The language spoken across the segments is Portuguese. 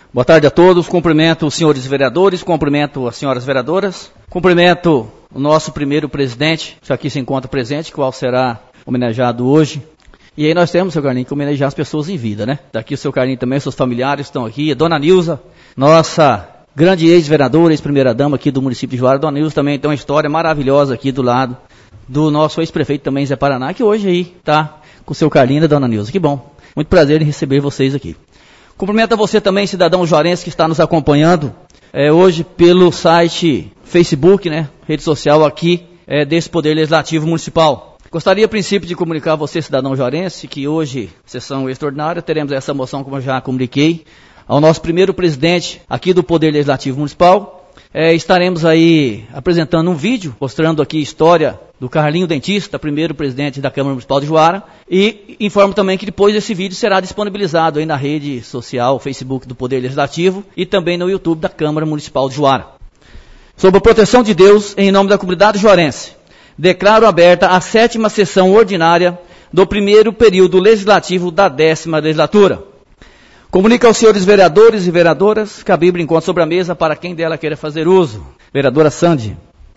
Boa tarde a todos, cumprimento os senhores vereadores, cumprimento as senhoras vereadoras, cumprimento o nosso primeiro presidente, que aqui se encontra presente, qual será homenageado hoje. E aí nós temos, seu Carlinhos, que homenagear as pessoas em vida, né? Daqui o seu Carlinhos também, seus familiares estão aqui, a dona Nilza, nossa grande ex-vereadora, ex-primeira-dama aqui do município de Juara. Dona Nilza também tem uma história maravilhosa aqui do lado do nosso ex-prefeito também, Zé Paraná, que hoje aí está com o seu Carlinhos e a dona Nilza. Que bom, muito prazer em receber vocês aqui. Cumprimento a você também, cidadão juarense, que está nos acompanhando hoje pelo site Facebook, né, rede social aqui desse Poder Legislativo Municipal. Gostaria, a princípio, de comunicar a você, cidadão juarense, que hoje, sessão extraordinária, teremos essa moção, como eu já comuniquei, ao nosso primeiro presidente aqui do Poder Legislativo Municipal. Estaremos aí apresentando um vídeo, mostrando aqui a história do Carlinho Dentista, primeiro presidente da Câmara Municipal de Juara, e informo também que depois esse vídeo será disponibilizado aí na rede social, Facebook do Poder Legislativo e também no YouTube da Câmara Municipal de Juara. Sob a proteção de Deus, em nome da comunidade juarense, declaro aberta a 7ª sessão ordinária do primeiro período legislativo da 10ª legislatura. Comunica aos senhores vereadores e vereadoras que a Bíblia encontra sobre a mesa para quem dela queira fazer uso. Vereadora Sandy.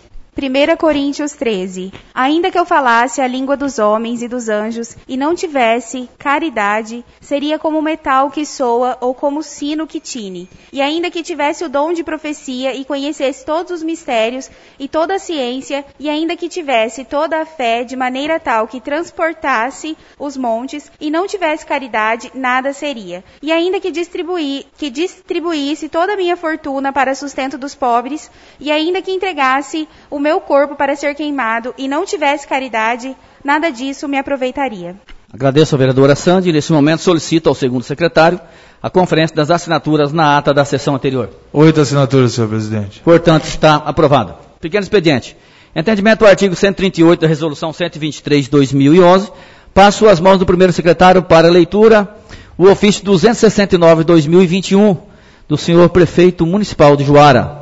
1 Coríntios 13. Ainda que eu falasse a língua dos homens e dos anjos e não tivesse caridade, seria como metal que soa ou como sino que tine. E ainda que tivesse o dom de profecia e conhecesse todos os mistérios e toda a ciência, e ainda que tivesse toda a fé de maneira tal que transportasse os montes e não tivesse caridade, nada seria. E ainda que distribuísse toda a minha fortuna para sustento dos pobres, e ainda que entregasse o meu corpo para ser queimado e não tivesse caridade, nada disso me aproveitaria. Agradeço a vereadora Sandy. Nesse momento solicito ao segundo secretário a conferência das assinaturas na ata da sessão anterior. 8 assinaturas, senhor presidente. Portanto, está aprovado. Pequeno expediente. Entendimento do artigo 138 da resolução 123 de 2011. Passo às mãos do primeiro secretário para leitura o ofício 269 de 2021 do senhor prefeito municipal de Juara.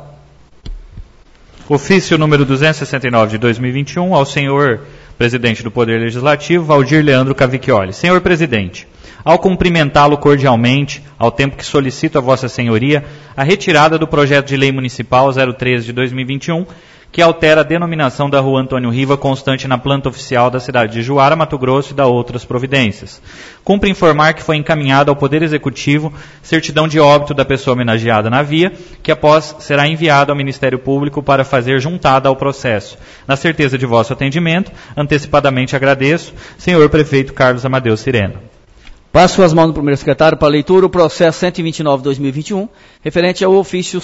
Ofício número 269 de 2021 ao senhor presidente do Poder Legislativo, Valdir Leandro Cavicchioli. Senhor presidente, ao cumprimentá-lo cordialmente, ao tempo que solicito a vossa senhoria a retirada do projeto de lei municipal 013 de 2021, que altera a denominação da rua Antônio Riva, constante na planta oficial da cidade de Juara, Mato Grosso, e da outras providências. Cumpre informar que foi encaminhado ao Poder Executivo certidão de óbito da pessoa homenageada na via, que após será enviado ao Ministério Público para fazer juntada ao processo. Na certeza de vosso atendimento, antecipadamente agradeço, senhor prefeito Carlos Amadeu Sirena. Passo as mãos do primeiro secretário para a leitura o processo 129 de 2021, referente ao ofício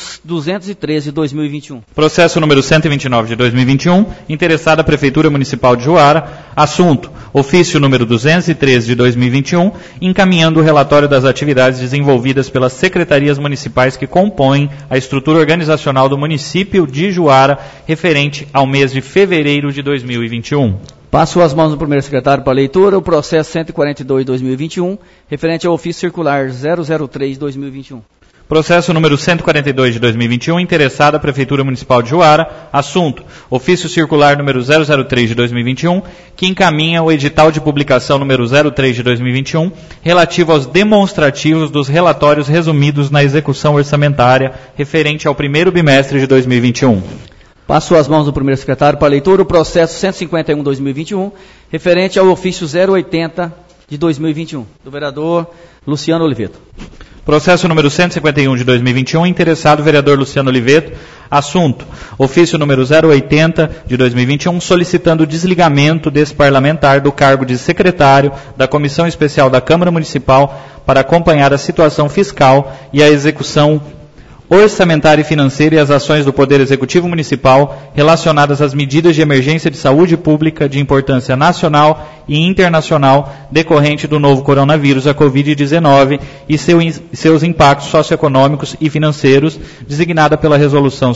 213 de 2021. Processo número 129 de 2021, interessada a Prefeitura Municipal de Juara, assunto, ofício número 213 de 2021, encaminhando o relatório das atividades desenvolvidas pelas secretarias municipais que compõem a estrutura organizacional do município de Juara, referente ao mês de fevereiro de 2021. Passo as mãos do primeiro secretário para a leitura o processo 142 de 2021, referente ao ofício circular 003 de 2021. Processo número 142 de 2021, interessada a Prefeitura Municipal de Juara, assunto, ofício circular número 003 de 2021, que encaminha o edital de publicação número 03 de 2021, relativo aos demonstrativos dos relatórios resumidos na execução orçamentária, referente ao primeiro bimestre de 2021. Passo as mãos do primeiro secretário para a leitura o processo 151 de 2021, referente ao ofício 080 de 2021, do vereador Luciano Oliveto. Processo número 151 de 2021, interessado o vereador Luciano Oliveto, assunto, ofício número 080 de 2021, solicitando o desligamento desse parlamentar do cargo de secretário da Comissão Especial da Câmara Municipal para acompanhar a situação fiscal e a execução orçamentária e financeira e as ações do Poder Executivo Municipal relacionadas às medidas de emergência de saúde pública de importância nacional e internacional decorrente do novo coronavírus, a Covid-19, e seus impactos socioeconômicos e financeiros, designada pela Resolução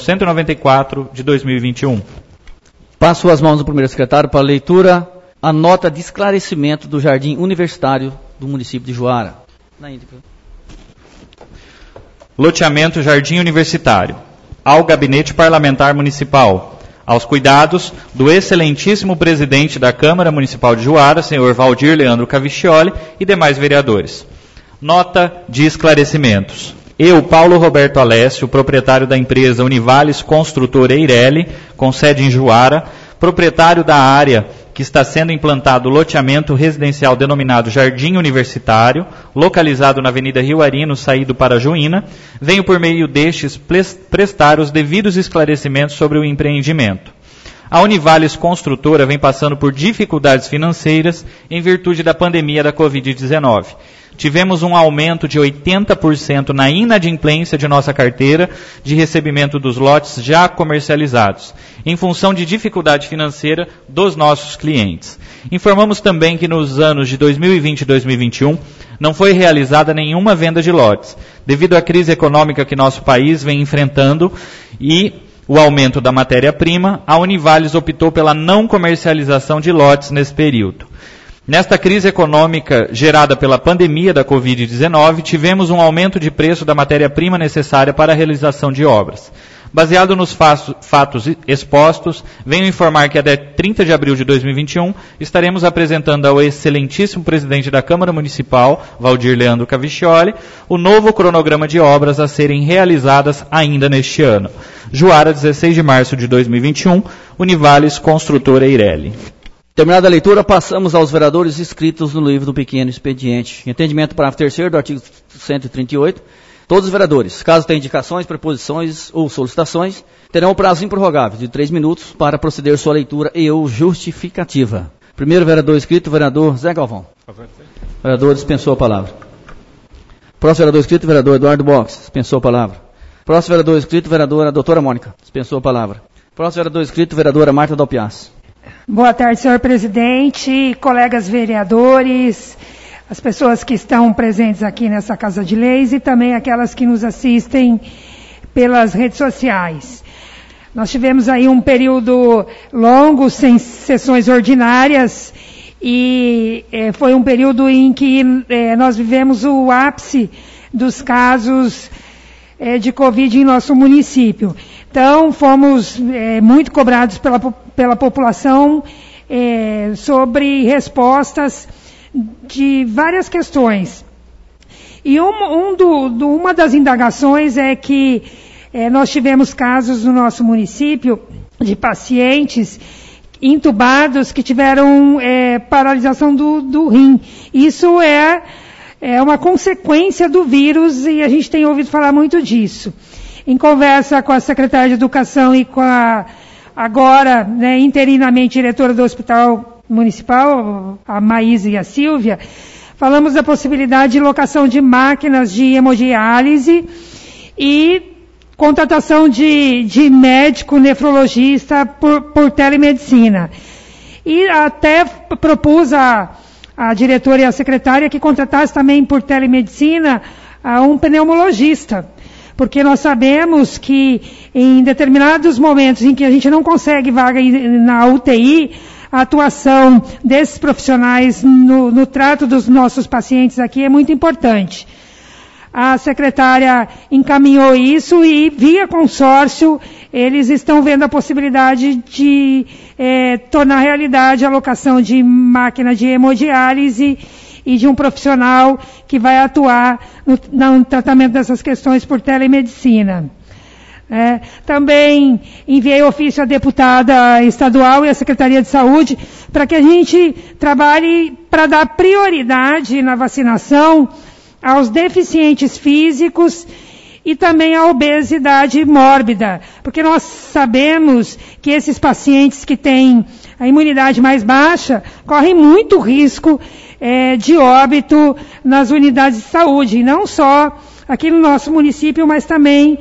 194 de 2021. Passo as mãos do primeiro secretário para a leitura a nota de esclarecimento do Jardim Universitário do município de Juara. Loteamento Jardim Universitário, ao Gabinete Parlamentar Municipal, aos cuidados do excelentíssimo presidente da Câmara Municipal de Juara, senhor Valdir Leandro Cavicchioli, e demais vereadores. Nota de esclarecimentos. Eu, Paulo Roberto Alessio, proprietário da empresa Univales Construtora Eireli, com sede em Juara, proprietário da área que está sendo implantado o loteamento residencial denominado Jardim Universitário, localizado na Avenida Rio Arino, saído para Juína, venho por meio destes prestar os devidos esclarecimentos sobre o empreendimento. A Univales Construtora vem passando por dificuldades financeiras em virtude da pandemia da Covid-19. Tivemos um aumento de 80% na inadimplência de nossa carteira de recebimento dos lotes já comercializados, em função de dificuldade financeira dos nossos clientes. Informamos também que nos anos de 2020 e 2021 não foi realizada nenhuma venda de lotes, devido à crise econômica que nosso país vem enfrentando e o aumento da matéria-prima. A Univales optou pela não comercialização de lotes nesse período. Nesta crise econômica gerada pela pandemia da Covid-19, tivemos um aumento de preço da matéria-prima necessária para a realização de obras. Baseado nos fatos expostos, venho informar que até 30 de abril de 2021 estaremos apresentando ao excelentíssimo presidente da Câmara Municipal, Valdir Leandro Cavicchioli, o novo cronograma de obras a serem realizadas ainda neste ano. Juara, 16 de março de 2021, Univales Construtora Eireli. Terminada a leitura, passamos aos vereadores inscritos no livro do pequeno expediente. Em entendimento, parágrafo 3º do artigo 138, todos os vereadores, caso tenham indicações, preposições ou solicitações, terão o prazo improrrogável de 3 minutos para proceder sua leitura e ou justificativa. Primeiro vereador inscrito, vereador Zé Galvão. Vereador dispensou a palavra. Próximo vereador inscrito, vereador Eduardo Box. Dispensou a palavra. Próximo vereador inscrito, vereadora doutora Mônica. Dispensou a palavra. Próximo vereador inscrito, vereadora Marta Dalpiaz. Boa tarde, senhor presidente, colegas vereadores, as pessoas que estão presentes aqui nessa Casa de Leis e também aquelas que nos assistem pelas redes sociais. Nós tivemos aí um período longo, sem sessões ordinárias, e foi um período em que nós vivemos o ápice dos casos de Covid em nosso município. Então, fomos muito cobrados pela população sobre respostas de várias questões. E uma das indagações é que nós tivemos casos no nosso município de pacientes intubados que tiveram paralisação do rim. Isso é uma consequência do vírus e a gente tem ouvido falar muito disso. Em conversa com a secretária de Educação e com a agora, interinamente diretora do Hospital Municipal, a Maísa e a Silvia, falamos da possibilidade de locação de máquinas de hemodiálise e contratação de médico nefrologista por telemedicina. E até propus a diretora e a secretária que contratasse também por telemedicina um pneumologista. Porque nós sabemos que em determinados momentos em que a gente não consegue vaga na UTI, a atuação desses profissionais no trato dos nossos pacientes aqui é muito importante. A secretária encaminhou isso e, via consórcio, eles estão vendo a possibilidade de tornar realidade a locação de máquina de hemodiálise e de um profissional que vai atuar no tratamento dessas questões por telemedicina. Também enviei ofício à deputada estadual e à Secretaria de Saúde para que a gente trabalhe para dar prioridade na vacinação aos deficientes físicos e também à obesidade mórbida, porque nós sabemos que esses pacientes que têm a imunidade mais baixa correm muito risco de óbito nas unidades de saúde, e não só aqui no nosso município, mas também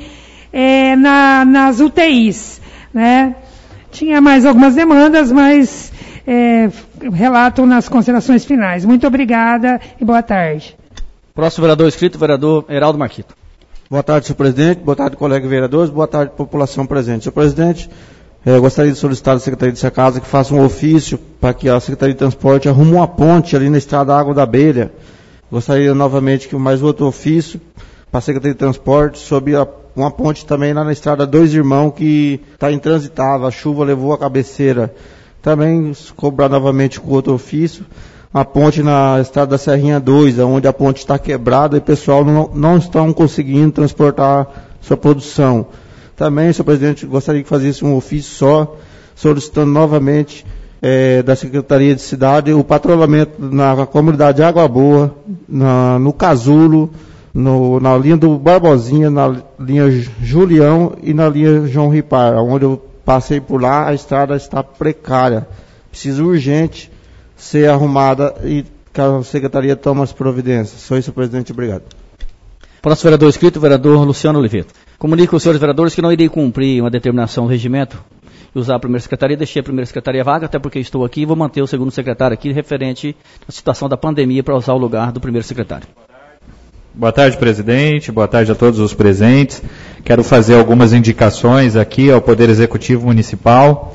nas UTIs. Tinha mais algumas demandas, mas relato nas considerações finais. Muito obrigada e boa tarde. Próximo vereador inscrito, vereador Heraldo Marquito. Boa tarde, senhor presidente. Boa tarde, colegas vereadores. Boa tarde, população presente. Senhor presidente, gostaria de solicitar à Secretaria de Casa que faça um ofício para que a Secretaria de Transporte arrume uma ponte ali na estrada Água da Abelha. Gostaria novamente que mais outro ofício para a Secretaria de Transporte sobre uma ponte também lá na estrada Dois Irmãos que está intransitável. A chuva levou a cabeceira. Também cobrar novamente com outro ofício uma ponte na estrada da Serrinha 2, onde a ponte está quebrada e o pessoal não estão conseguindo transportar sua produção. Também, senhor presidente, gostaria que fizesse um ofício só, solicitando novamente da Secretaria de Cidade o patrulhamento na comunidade Água Boa, no Casulo, na linha do Barbosinha, na linha Julião e na linha João Ripar, onde eu passei por lá, a estrada está precária. Precisa urgente ser arrumada e que a Secretaria tome as providências. Só isso, presidente. Obrigado. Próximo vereador inscrito, o vereador Luciano Oliveira. Comunico aos senhores vereadores que não irei cumprir uma determinação do regimento e usar a primeira secretaria. Deixei a primeira secretaria vaga, até porque estou aqui e vou manter o segundo secretário aqui, referente à situação da pandemia, para usar o lugar do primeiro secretário. Boa tarde, presidente. Boa tarde a todos os presentes. Quero fazer algumas indicações aqui ao Poder Executivo Municipal.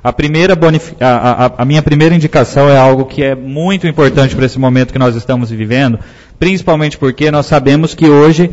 A minha primeira indicação é algo que é muito importante para esse momento que nós estamos vivendo, principalmente porque nós sabemos que hoje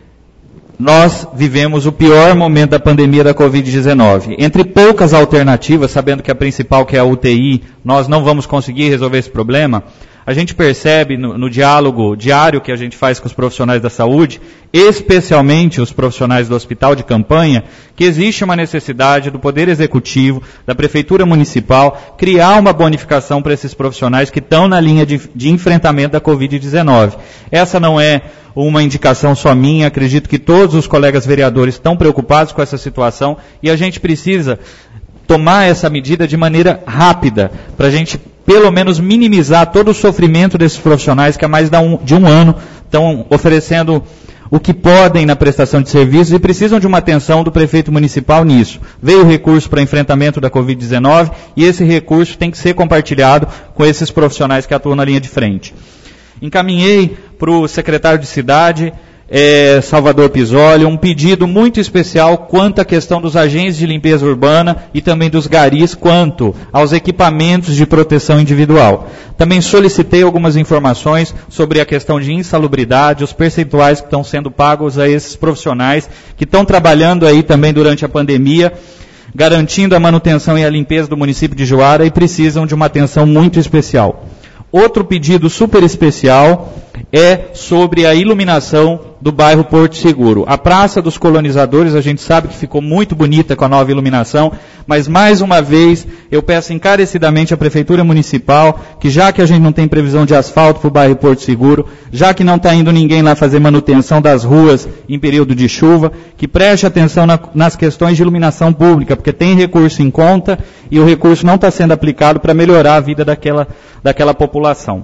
nós vivemos o pior momento da pandemia da Covid-19. Entre poucas alternativas, sabendo que a principal, que é a UTI, nós não vamos conseguir resolver esse problema, a gente percebe no diálogo diário que a gente faz com os profissionais da saúde, especialmente os profissionais do hospital de campanha, que existe uma necessidade do Poder Executivo, da Prefeitura Municipal, criar uma bonificação para esses profissionais que estão na linha de enfrentamento da Covid-19. Essa não é uma indicação só minha, acredito que todos os colegas vereadores estão preocupados com essa situação e a gente precisa tomar essa medida de maneira rápida, para a gente pelo menos minimizar todo o sofrimento desses profissionais que há mais de um ano estão oferecendo o que podem na prestação de serviços e precisam de uma atenção do prefeito municipal nisso. Veio o recurso para enfrentamento da Covid-19 e esse recurso tem que ser compartilhado com esses profissionais que atuam na linha de frente. Encaminhei para o secretário de Cidade, Salvador Pisoli, um pedido muito especial quanto à questão dos agentes de limpeza urbana e também dos garis quanto aos equipamentos de proteção individual. Também solicitei algumas informações sobre a questão de insalubridade, os percentuais que estão sendo pagos a esses profissionais que estão trabalhando aí também durante a pandemia, garantindo a manutenção e a limpeza do município de Juara e precisam de uma atenção muito especial. Outro pedido super especial é sobre a iluminação do bairro Porto Seguro. A Praça dos Colonizadores, a gente sabe que ficou muito bonita com a nova iluminação, mas mais uma vez eu peço encarecidamente à Prefeitura Municipal que já que a gente não tem previsão de asfalto para o bairro Porto Seguro, já que não está indo ninguém lá fazer manutenção das ruas em período de chuva, que preste atenção nas questões de iluminação pública, porque tem recurso em conta e o recurso não está sendo aplicado para melhorar a vida daquela população.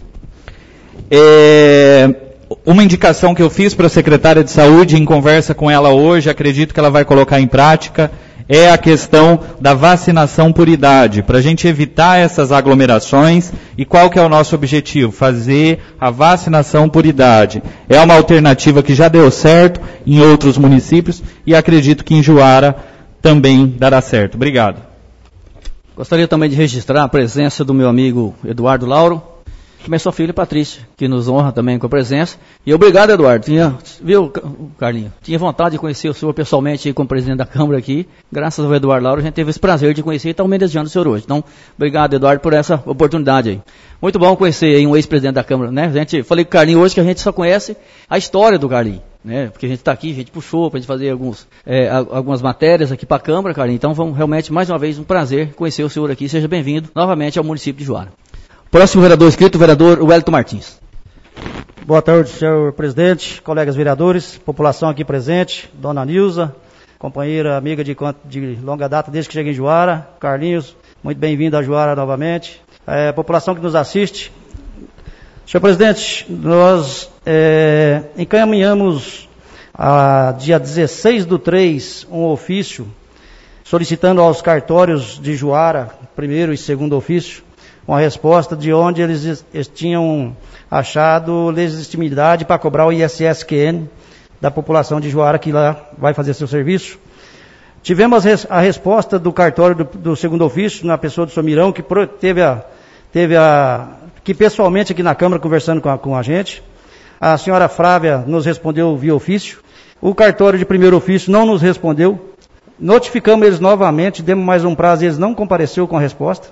Uma indicação que eu fiz para a secretária de Saúde, em conversa com ela hoje, acredito que ela vai colocar em prática, é a questão da vacinação por idade, para a gente evitar essas aglomerações. E qual que é o nosso objetivo? Fazer a vacinação por idade. É uma alternativa que já deu certo em outros municípios e acredito que em Juara também dará certo. Obrigado. Gostaria também de registrar a presença do meu amigo Eduardo Lauro, também sua filha Patrícia, que nos honra também com a presença. E obrigado, Eduardo. Viu, Carlinho? Tinha vontade de conhecer o senhor pessoalmente como presidente da Câmara aqui. Graças ao Eduardo Lauro, a gente teve esse prazer de conhecer e está homenageando o senhor hoje. Então, obrigado, Eduardo, por essa oportunidade aí. Muito bom conhecer aí um ex-presidente da Câmara, né? Falei com o Carlinho hoje que a gente só conhece a história do Carlinho, né? Porque a gente está aqui, a gente puxou para a gente fazer algumas matérias aqui para a Câmara, Carlinho. Então, vamos realmente, mais uma vez, um prazer conhecer o senhor aqui. Seja bem-vindo novamente ao município de Juara. Próximo vereador inscrito, o vereador Wellington Martins. Boa tarde, senhor presidente, colegas vereadores, população aqui presente, dona Nilza, companheira, amiga de longa data desde que cheguei em Juara, Carlinhos, muito bem-vindo a Juara novamente. População que nos assiste. Senhor presidente, nós encaminhamos dia 16/3 um ofício solicitando aos cartórios de Juara, primeiro e segundo ofício, uma resposta de onde eles tinham achado legitimidade para cobrar o ISSQN da população de Juara que lá vai fazer seu serviço. Tivemos a resposta do cartório do segundo ofício, na pessoa do senhor Mirão, que que pessoalmente aqui na Câmara conversando com a gente. A senhora Flávia nos respondeu via ofício. O cartório de primeiro ofício não nos respondeu. Notificamos eles novamente, demos mais um prazo e eles não compareceu com a resposta.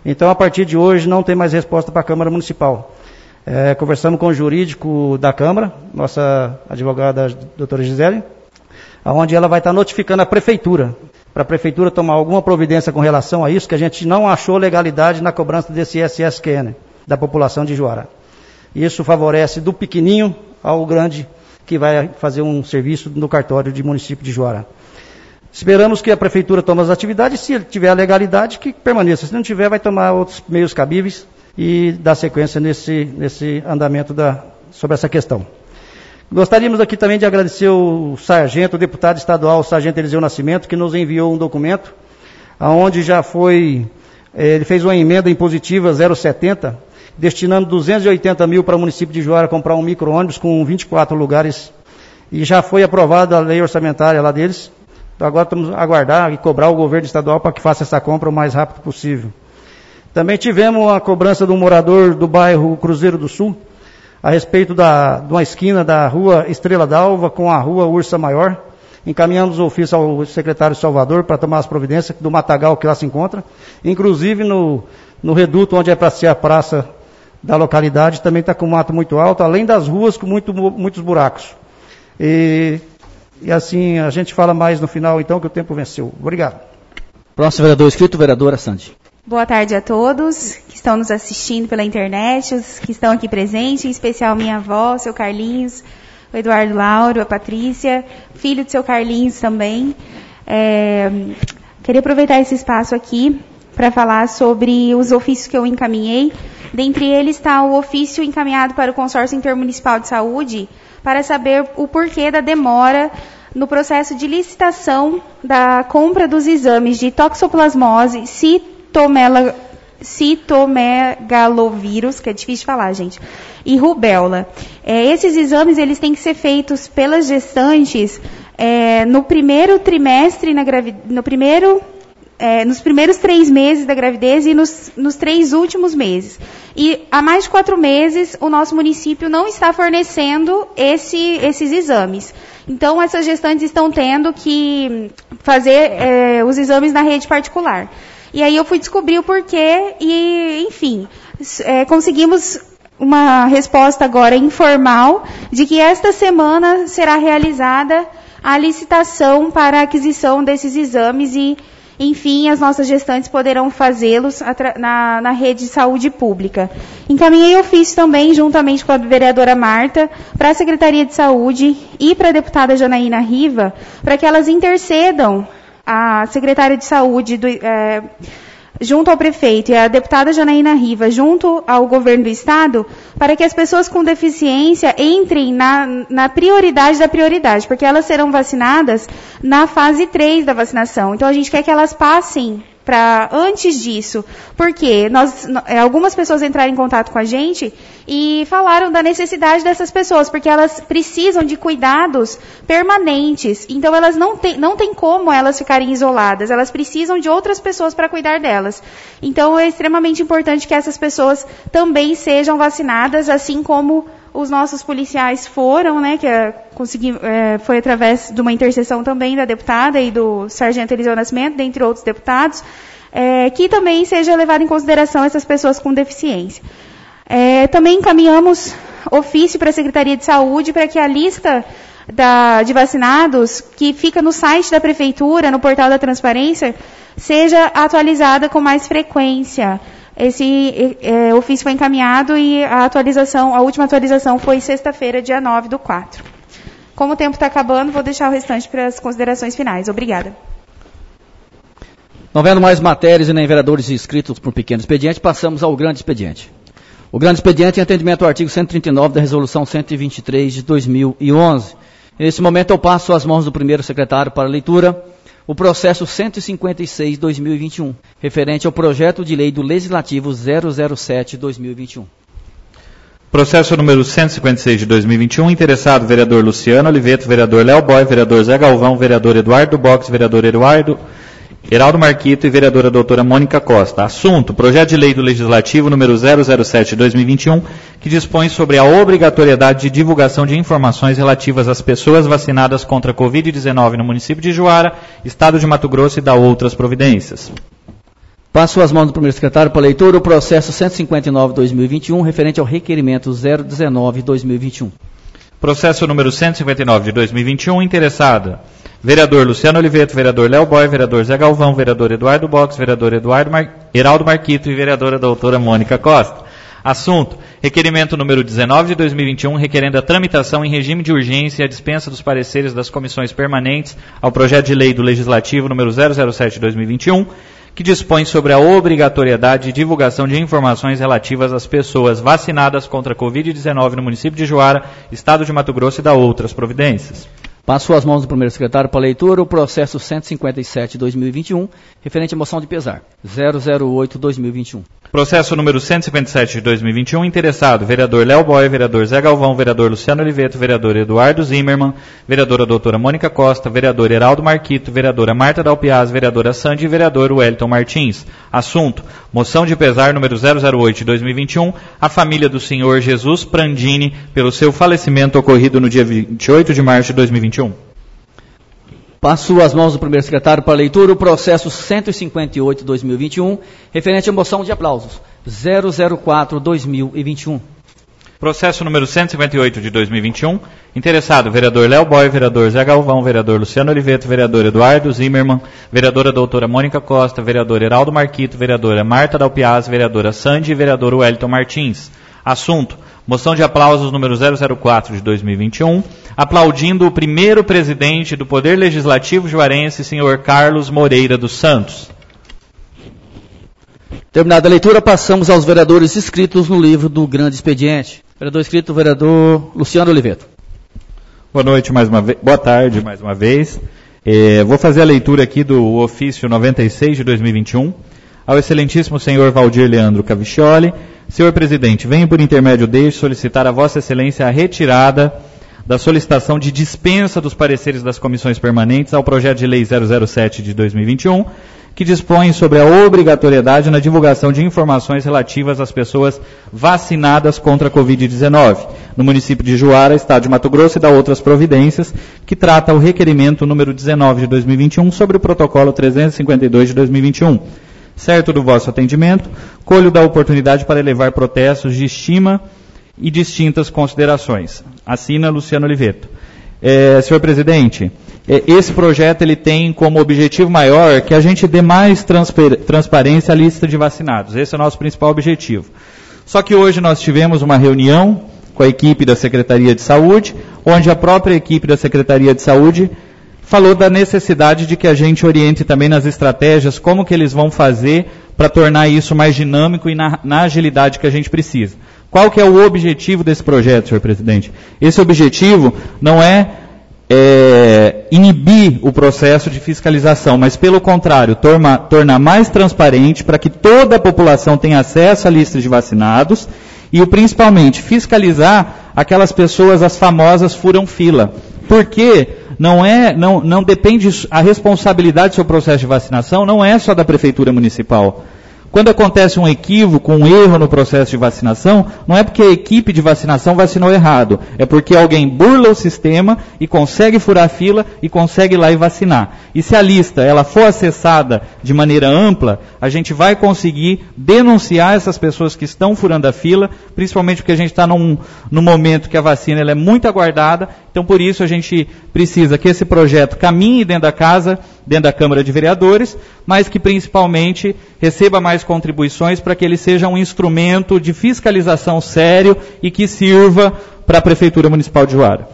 Então, a partir de hoje, não tem mais resposta para a Câmara Municipal. Conversamos com o jurídico da Câmara, nossa advogada, doutora Gisele, onde ela vai estar notificando a Prefeitura, para a Prefeitura tomar alguma providência com relação a isso, que a gente não achou legalidade na cobrança desse ISS-QN da população de Juara. Isso favorece do pequenininho ao grande que vai fazer um serviço no cartório de município de Juara. Esperamos que a Prefeitura tome as atividades, se tiver a legalidade, que permaneça. Se não tiver, vai tomar outros meios cabíveis e dar sequência nesse andamento sobre essa questão. Gostaríamos aqui também de agradecer o sargento, o deputado estadual, o sargento Eliseu Nascimento, que nos enviou um documento, onde já foi, ele fez uma emenda impositiva 070, destinando 280 mil para o município de Juara comprar um micro-ônibus com 24 lugares, e já foi aprovada a lei orçamentária lá deles. Então agora estamos a aguardar e cobrar o governo estadual para que faça essa compra o mais rápido possível. Também tivemos a cobrança do morador do bairro Cruzeiro do Sul, a respeito de uma esquina da rua Estrela d'Alva com a rua Ursa Maior. Encaminhamos o ofício ao secretário Salvador para tomar as providências do matagal que lá se encontra. Inclusive no reduto onde é para ser a praça da localidade também está com mato muito alto, além das ruas com muitos buracos. E assim a gente fala mais no final então, que o tempo venceu. Obrigado. Próximo vereador inscrito, vereadora Sandy. Boa tarde a todos que estão nos assistindo pela internet, os que estão aqui presentes, em especial minha avó, o seu Carlinhos, o Eduardo Lauro, a Patrícia, filho do seu Carlinhos também. Queria aproveitar esse espaço aqui para falar sobre os ofícios que eu encaminhei. Dentre eles está o ofício encaminhado para o Consórcio Intermunicipal de Saúde para saber o porquê da demora no processo de licitação da compra dos exames de toxoplasmose, citomegalovírus, que é difícil de falar, gente, e rubéola. Esses exames eles têm que ser feitos pelas gestantes no primeiro trimestre, nos primeiros 3 meses da gravidez e nos 3 últimos meses. E há mais de 4 meses o nosso município não está fornecendo esses exames. Então essas gestantes estão tendo que fazer os exames na rede particular. E aí eu fui descobrir o porquê e, enfim, conseguimos uma resposta agora informal de que esta semana será realizada a licitação para a aquisição desses exames e, enfim, as nossas gestantes poderão fazê-los na rede de saúde pública. Encaminhei ofício também, juntamente com a vereadora Marta, para a Secretaria de Saúde e para a deputada Janaína Riva, para que elas intercedam a secretária de Saúde junto ao prefeito e a deputada Janaína Riva junto ao governo do estado, para que as pessoas com deficiência entrem na prioridade da prioridade, porque elas serão vacinadas na fase 3 da vacinação. Então a gente quer que elas passem para antes disso, porque algumas pessoas entraram em contato com a gente e falaram da necessidade dessas pessoas, porque elas precisam de cuidados permanentes, então elas não tem como elas ficarem isoladas, elas precisam de outras pessoas para cuidar delas. Então é extremamente importante que essas pessoas também sejam vacinadas, assim como os nossos policiais foram, né, foi através de uma intercessão também da deputada e do sargento Eliseu Nascimento, dentre outros deputados, que também seja levado em consideração essas pessoas com deficiência. Também encaminhamos ofício para a Secretaria de Saúde para que a lista de vacinados, que fica no site da Prefeitura, no portal da Transparência, seja atualizada com mais frequência. Esse ofício foi encaminhado e a última atualização foi sexta-feira, dia 9/4. Como o tempo está acabando, vou deixar o restante para as considerações finais. Obrigada. Não vendo mais matérias e nem vereadores inscritos por pequeno expediente, passamos ao grande expediente. O grande expediente em atendimento ao artigo 139 da Resolução 123 de 2011. Nesse momento eu passo às mãos do primeiro secretário para leitura o processo 156/2021, referente ao projeto de lei do Legislativo 007/2021. Processo número 156 de 2021, interessado vereador Luciano Oliveto, vereador Léo Boy, vereador Zé Galvão, vereador Eduardo Box, vereador Heraldo Marquito e vereadora doutora Mônica Costa. Assunto: projeto de lei do Legislativo número 007 de 2021, que dispõe sobre a obrigatoriedade de divulgação de informações relativas às pessoas vacinadas contra a Covid-19 no município de Juara, estado de Mato Grosso e da outras providências. Passo às mãos do primeiro secretário para leitura o processo 159/2021, referente ao requerimento 019/2021. Processo número 159 de 2021, interessada. Vereador Luciano Oliveto, vereador Léo Boy, vereador Zé Galvão, vereador Eduardo Box, vereador Heraldo Marquito e vereadora doutora Mônica Costa. Assunto: requerimento número 19 de 2021, requerendo a tramitação em regime de urgência e a dispensa dos pareceres das comissões permanentes ao projeto de lei do Legislativo número 007 de 2021, que dispõe sobre a obrigatoriedade de divulgação de informações relativas às pessoas vacinadas contra a Covid-19 no município de Juara, Estado de Mato Grosso e da outras providências. Passo às mãos do primeiro secretário para leitura o processo 157/2021, referente à moção de pesar 008/2021. Processo número 157 de 2021, interessado, vereador Léo Boy, vereador Zé Galvão, vereador Luciano Oliveto, vereador Eduardo Zimmermann, vereadora doutora Mônica Costa, vereador Heraldo Marquito, vereadora Marta Dalpiaz, vereadora Sandy e vereador Wellington Martins. Assunto: moção de pesar número 008 de 2021, a família do senhor Jesus Prandini, pelo seu falecimento ocorrido no dia 28 de março de 2021. Passo às mãos do primeiro secretário para leitura o processo 158/2021, referente à moção de aplausos 004/2021. Processo número 158 de 2021, interessado, vereador Léo Boy, vereador Zé Galvão, vereador Luciano Oliveto, vereador Eduardo Zimmermann, vereadora doutora Mônica Costa, vereador Heraldo Marquito, vereadora Marta Dalpiaz, vereadora Sandy e vereador Wellington Martins. Assunto: moção de aplausos número 004 de 2021, aplaudindo o primeiro presidente do Poder Legislativo juarense, senhor Carlos Moreira dos Santos. Terminada a leitura, passamos aos vereadores inscritos no livro do grande expediente. Vereador inscrito, vereador Luciano Oliveto. Boa noite mais uma vez, boa tarde mais uma vez. Vou fazer a leitura aqui do ofício 96 de 2021. Ao excelentíssimo senhor Valdir Leandro Cavicchioli. Senhor presidente, venho por intermédio deste solicitar a vossa excelência a retirada da solicitação de dispensa dos pareceres das comissões permanentes ao projeto de lei 007 de 2021, que dispõe sobre a obrigatoriedade na divulgação de informações relativas às pessoas vacinadas contra a Covid-19, no município de Juara, Estado de Mato Grosso e da outras providências, que trata o requerimento número 19 de 2021 sobre o protocolo 352 de 2021. Certo do vosso atendimento, colho da oportunidade para elevar protestos de estima e distintas considerações. Assina Luciano Oliveto. Senhor presidente, esse projeto ele tem como objetivo maior que a gente dê mais transparência à lista de vacinados. Esse é o nosso principal objetivo. Só que hoje nós tivemos uma reunião com a equipe da Secretaria de Saúde, onde a própria equipe da Secretaria de Saúde falou da necessidade de que a gente oriente também nas estratégias como que eles vão fazer para tornar isso mais dinâmico e na agilidade que a gente precisa. Qual que é o objetivo desse projeto, senhor presidente? Esse objetivo não é inibir o processo de fiscalização, mas pelo contrário, tornar mais transparente para que toda a população tenha acesso à lista de vacinados e principalmente fiscalizar aquelas pessoas, as famosas furam-fila. Porque não depende, a responsabilidade do seu processo de vacinação não é só da Prefeitura Municipal. Quando acontece um equívoco, um erro no processo de vacinação, não é porque a equipe de vacinação vacinou errado, é porque alguém burla o sistema e consegue furar a fila e consegue ir lá e vacinar. E se a lista ela for acessada de maneira ampla, a gente vai conseguir denunciar essas pessoas que estão furando a fila, principalmente porque a gente está num momento que a vacina ela é muito aguardada, então por isso a gente precisa que esse projeto caminhe dentro da casa, dentro da Câmara de Vereadores, mas que principalmente receba mais contribuições para que ele seja um instrumento de fiscalização sério e que sirva para a Prefeitura Municipal de Juara.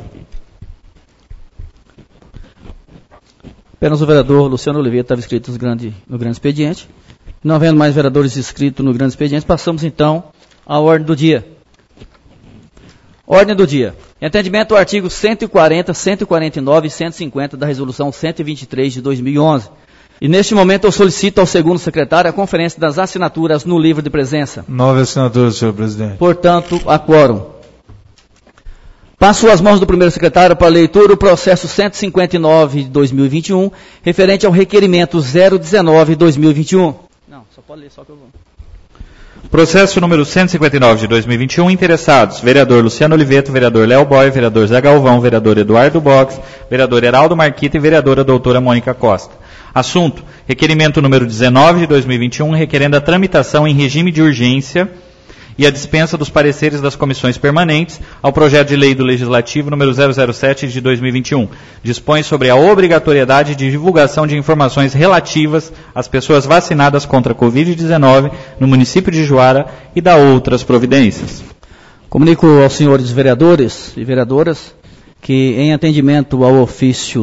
Apenas o vereador Luciano Oliveira estava inscrito no grande expediente. Não havendo mais vereadores inscritos no grande expediente, passamos então à ordem do dia. Ordem do dia. Em atendimento ao artigo 140, 149 e 150 da Resolução 123 de 2011. E neste momento eu solicito ao segundo secretário a conferência das assinaturas no livro de presença. 9 assinaturas, senhor presidente. Portanto, há quórum. Passo às mãos do primeiro secretário para leitura o processo 159 de 2021, referente ao requerimento 019 de 2021. Não, só pode ler, só que eu vou. Processo número 159 de 2021, interessados, vereador Luciano Oliveto, vereador Léo Boy, vereador Zé Galvão, vereador Eduardo Box, vereador Heraldo Marquito e vereadora doutora Mônica Costa. Assunto: requerimento número 19 de 2021, requerendo a tramitação em regime de urgência e a dispensa dos pareceres das comissões permanentes ao projeto de lei do Legislativo número 007 de 2021. Dispõe sobre a obrigatoriedade de divulgação de informações relativas às pessoas vacinadas contra a Covid-19 no município de Juara e dá outras providências. Comunico aos senhores vereadores e vereadoras que, em atendimento ao ofício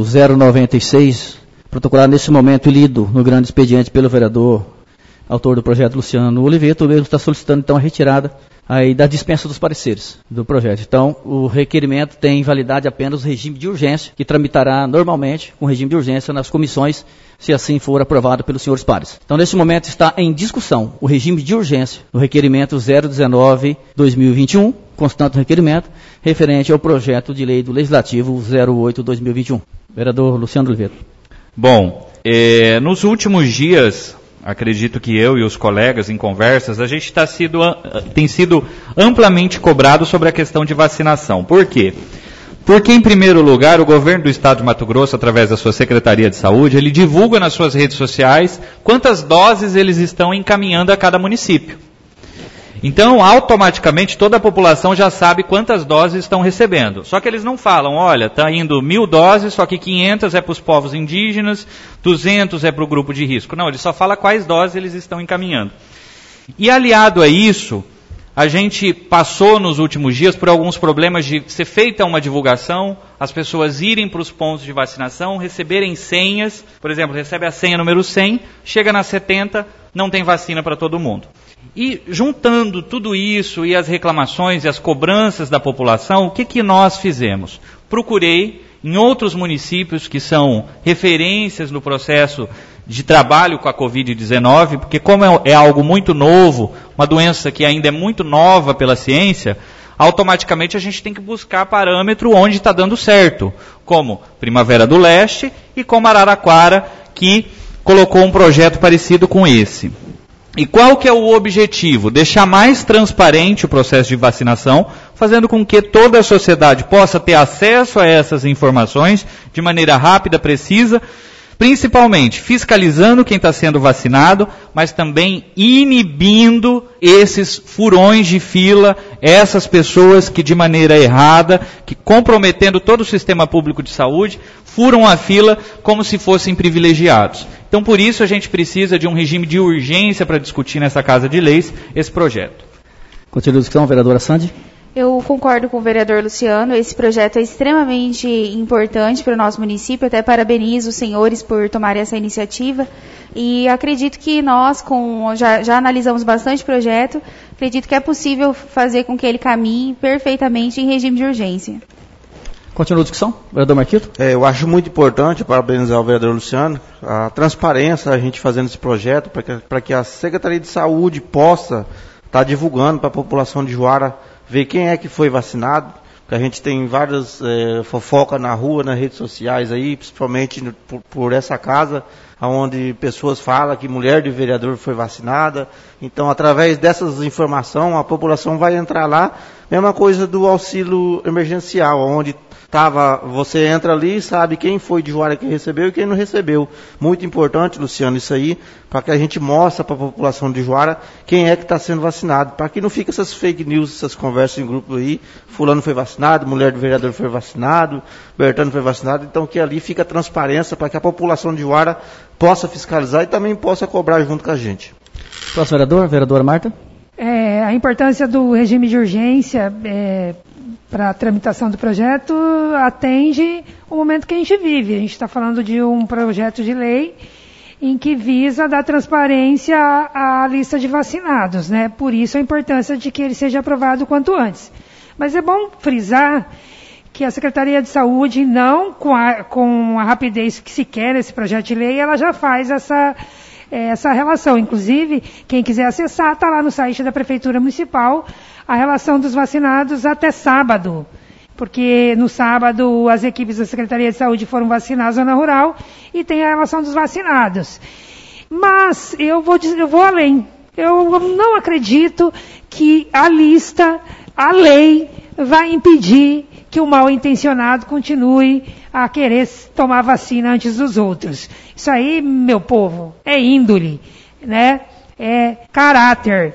096, protocolado nesse momento e lido no grande expediente pelo vereador autor do projeto, Luciano Oliveto, o mesmo está solicitando então a retirada aí da dispensa dos pareceres do projeto. Então, o requerimento tem validade apenas no regime de urgência, que tramitará normalmente com regime de urgência nas comissões, se assim for aprovado pelos senhores pares. Então, nesse momento está em discussão o regime de urgência do requerimento 019-2021, constante o requerimento, referente ao projeto de lei do Legislativo 08-2021. Vereador Luciano Oliveto. Bom, nos últimos dias, acredito que eu e os colegas em conversas, a gente tem sido amplamente cobrado sobre a questão de vacinação. Por quê? Porque, em primeiro lugar, o governo do Estado de Mato Grosso, através da sua Secretaria de Saúde, ele divulga nas suas redes sociais quantas doses eles estão encaminhando a cada município. Então, automaticamente, toda a população já sabe quantas doses estão recebendo. Só que eles não falam, olha, está indo 1.000 doses, só que 500 é para os povos indígenas, 200 é para o grupo de risco. Não, ele só fala quais doses eles estão encaminhando. E aliado a isso, a gente passou nos últimos dias por alguns problemas de ser feita uma divulgação, as pessoas irem para os pontos de vacinação, receberem senhas, por exemplo, recebe a senha número 100, chega na 70, não tem vacina para todo mundo. E juntando tudo isso e as reclamações e as cobranças da população, o que nós fizemos? Procurei em outros municípios que são referências no processo de trabalho com a Covid-19, porque como é algo muito novo, uma doença que ainda é muito nova pela ciência, automaticamente a gente tem que buscar parâmetro onde está dando certo, como Primavera do Leste e como Araraquara, que colocou um projeto parecido com esse. E qual que é o objetivo? Deixar mais transparente o processo de vacinação, fazendo com que toda a sociedade possa ter acesso a essas informações de maneira rápida, precisa, principalmente fiscalizando quem está sendo vacinado, mas também inibindo esses furões de fila, essas pessoas que de maneira errada, que comprometendo todo o sistema público de saúde, furam a fila como se fossem privilegiados. Então, por isso, a gente precisa de um regime de urgência para discutir nessa Casa de Leis esse projeto. Continua a discussão, vereadora Sandy. Eu concordo com o vereador Luciano, esse projeto é extremamente importante para o nosso município, até parabenizo os senhores por tomarem essa iniciativa e acredito que nós, já analisamos bastante projeto, acredito que é possível fazer com que ele caminhe perfeitamente em regime de urgência. Continua a discussão, vereador Marquito. Eu acho muito importante, parabenizar o vereador Luciano, a transparência, a gente fazendo esse projeto, para que a Secretaria de Saúde possa estar divulgando para a população de Juara, ver quem é que foi vacinado, porque a gente tem várias fofocas na rua, nas redes sociais aí, principalmente por essa casa, onde pessoas falam que mulher de vereador foi vacinada. Então, através dessas informações, a população vai entrar lá. Mesma coisa do auxílio emergencial, onde você entra ali e sabe quem foi de Juara que recebeu e quem não recebeu. Muito importante, Luciano, isso aí, para que a gente mostre para a população de Juara quem é que está sendo vacinado, para que não fique essas fake news, essas conversas em grupo aí, fulano foi vacinado, mulher do vereador foi vacinado, Bertano foi vacinado, então que ali fica a transparência para que a população de Juara possa fiscalizar e também possa cobrar junto com a gente. Próximo vereador, vereadora Marta. A importância do regime de urgência para a tramitação do projeto atende o momento que a gente vive. A gente está falando de um projeto de lei em que visa dar transparência à lista de vacinados, né? Por isso a importância de que ele seja aprovado o quanto antes. Mas é bom frisar que a Secretaria de Saúde, não com a rapidez que se quer nesse projeto de lei, ela já faz essa relação. Inclusive, quem quiser acessar, está lá no site da Prefeitura Municipal, a relação dos vacinados até sábado. Porque no sábado as equipes da Secretaria de Saúde foram vacinar a zona rural e tem a relação dos vacinados. Mas eu vou além. Eu não acredito que a lei vai impedir que o mal intencionado continue a querer tomar vacina antes dos outros. Isso aí, meu povo, é índole, né? É caráter.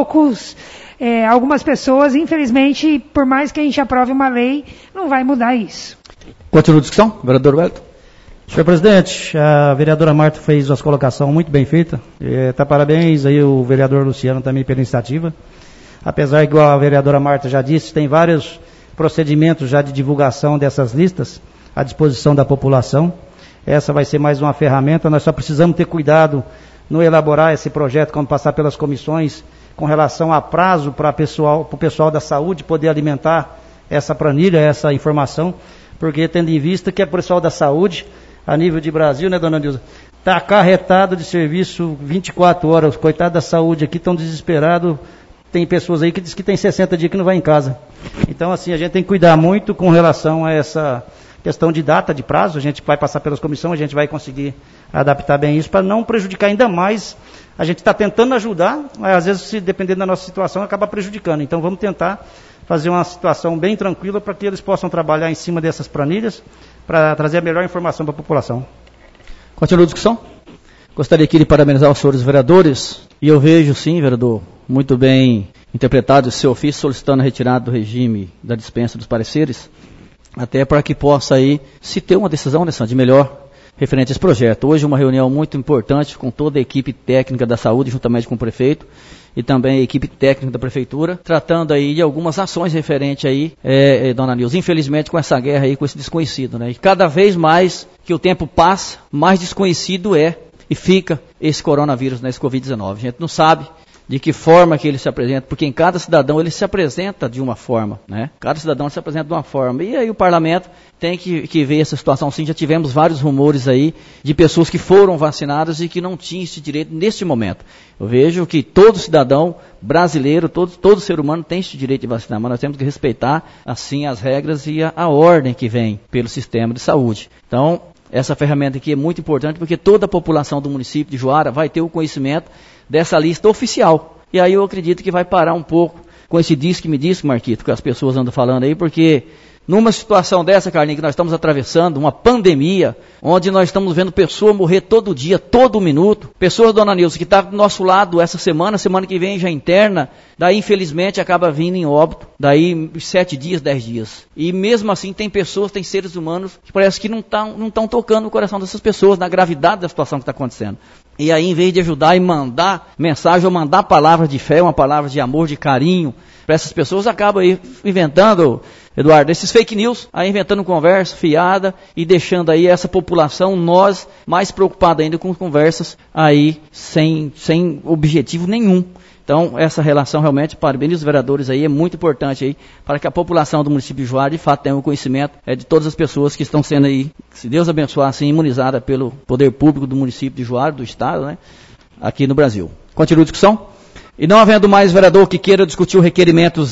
Algumas pessoas, infelizmente, por mais que a gente aprove uma lei, não vai mudar isso. Continua a discussão, vereador Wellington. Senhor presidente, a vereadora Marta fez uma colocação muito bem feita. Parabéns aí o vereador Luciano também pela iniciativa. Apesar que, igual a vereadora Marta já disse, tem vários procedimentos já de divulgação dessas listas à disposição da população. Essa vai ser mais uma ferramenta. Nós só precisamos ter cuidado no elaborar esse projeto, quando passar pelas comissões, com relação a prazo para o pessoal da saúde poder alimentar essa planilha, essa informação, porque tendo em vista que é o pessoal da saúde, a nível de Brasil, né, dona Nilza, está acarretado de serviço 24 horas. Coitado da saúde aqui, estão desesperados. Tem pessoas aí que dizem que tem 60 dias que não vai em casa. Então, assim, a gente tem que cuidar muito com relação a essa questão de data, de prazo. A gente vai passar pelas comissões, a gente vai conseguir adaptar bem isso para não prejudicar ainda mais. A gente está tentando ajudar, mas às vezes, se dependendo da nossa situação, acaba prejudicando. Então, vamos tentar fazer uma situação bem tranquila para que eles possam trabalhar em cima dessas planilhas, para trazer a melhor informação para a população. Continua a discussão? Gostaria aqui de parabenizar os senhores vereadores, e eu vejo sim, vereador, muito bem interpretado o seu ofício solicitando a retirada do regime da dispensa dos pareceres, até para que possa aí se ter uma decisão de melhor referente a esse projeto. Hoje uma reunião muito importante com toda a equipe técnica da saúde, juntamente com o prefeito, e também a equipe técnica da prefeitura, tratando aí de algumas ações referentes aí, dona Nilza, infelizmente com essa guerra aí, com esse desconhecido, né? E cada vez mais que o tempo passa, mais desconhecido é e fica esse coronavírus, né, esse Covid-19. A gente não sabe de que forma que ele se apresenta, porque em cada cidadão ele se apresenta de uma forma, né? Cada cidadão se apresenta de uma forma. E aí o parlamento tem que ver essa situação. Sim, já tivemos vários rumores aí de pessoas que foram vacinadas e que não tinham esse direito neste momento. Eu vejo que todo cidadão brasileiro, todo ser humano tem esse direito de vacinar, mas nós temos que respeitar, assim, as regras e a ordem que vem pelo sistema de saúde. Então, essa ferramenta aqui é muito importante porque toda a população do município de Juara vai ter o conhecimento dessa lista oficial. E aí eu acredito que vai parar um pouco com esse me disse, Marquito, que as pessoas andam falando aí, porque numa situação dessa, Carlinhos, que nós estamos atravessando uma pandemia, onde nós estamos vendo pessoas morrer todo dia, todo minuto, pessoas, dona Nilza, que está do nosso lado essa semana que vem já interna, daí infelizmente acaba vindo em óbito, daí 7 dias, 10 dias. E mesmo assim tem pessoas, tem seres humanos que parece que não estão tocando no coração dessas pessoas, na gravidade da situação que está acontecendo. E aí, em vez de ajudar e mandar mensagem ou mandar palavras de fé, uma palavra de amor, de carinho para essas pessoas, acaba aí inventando, Eduardo, esses fake news, aí inventando conversa fiada e deixando aí essa população, nós, mais preocupados ainda com conversas aí sem objetivo nenhum. Então, essa relação realmente, parabéns os vereadores aí, é muito importante aí, para que a população do município de Juara, de fato, tenha um conhecimento de todas as pessoas que estão sendo aí, se Deus abençoar, assim, imunizadas pelo poder público do município de Juara, do Estado, né, aqui no Brasil. Continua a discussão? E não havendo mais vereador que queira discutir o requerimento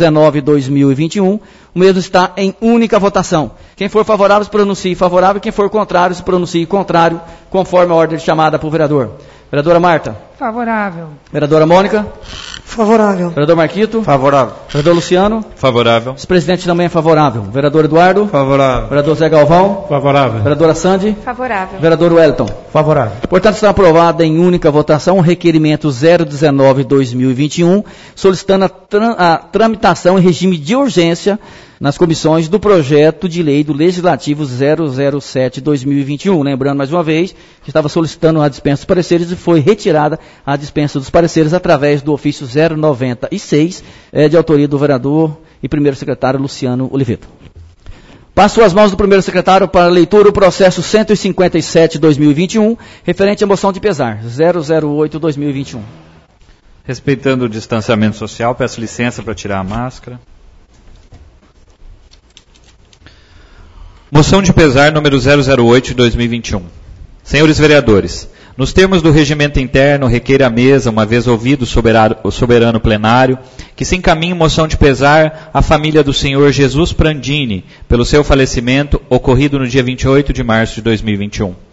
019-2021, o mesmo está em única votação. Quem for favorável se pronuncie favorável, quem for contrário se pronuncie contrário, conforme a ordem de chamada por vereador. Vereadora Marta? Favorável. Vereadora Mônica? Favorável. Vereador Marquito? Favorável. Vereador Luciano? Favorável. Vice-presidente também é favorável. Vereador Eduardo? Favorável. Vereador Zé Galvão? Favorável. Vereadora Sandy? Favorável. Vereador Wellington? Favorável. Portanto, está aprovado em única votação o requerimento 019-2021, solicitando a tramitação em regime de urgência nas comissões do projeto de lei do Legislativo 007-2021. Lembrando mais uma vez que estava solicitando a dispensa dos pareceres e foi retirada a dispensa dos pareceres através do ofício 096, de autoria do vereador e primeiro secretário Luciano Oliveto. Passo as mãos do primeiro secretário para a leitura o processo 157-2021, referente à moção de pesar 008-2021. Respeitando o distanciamento social, peço licença para tirar a máscara. Moção de pesar número 008 de 2021. Senhores vereadores, nos termos do regimento interno, requer à mesa, uma vez ouvido o soberano plenário, que se encaminhe moção de pesar à família do senhor Jesus Prandini, pelo seu falecimento ocorrido no dia 28 de março de 2021.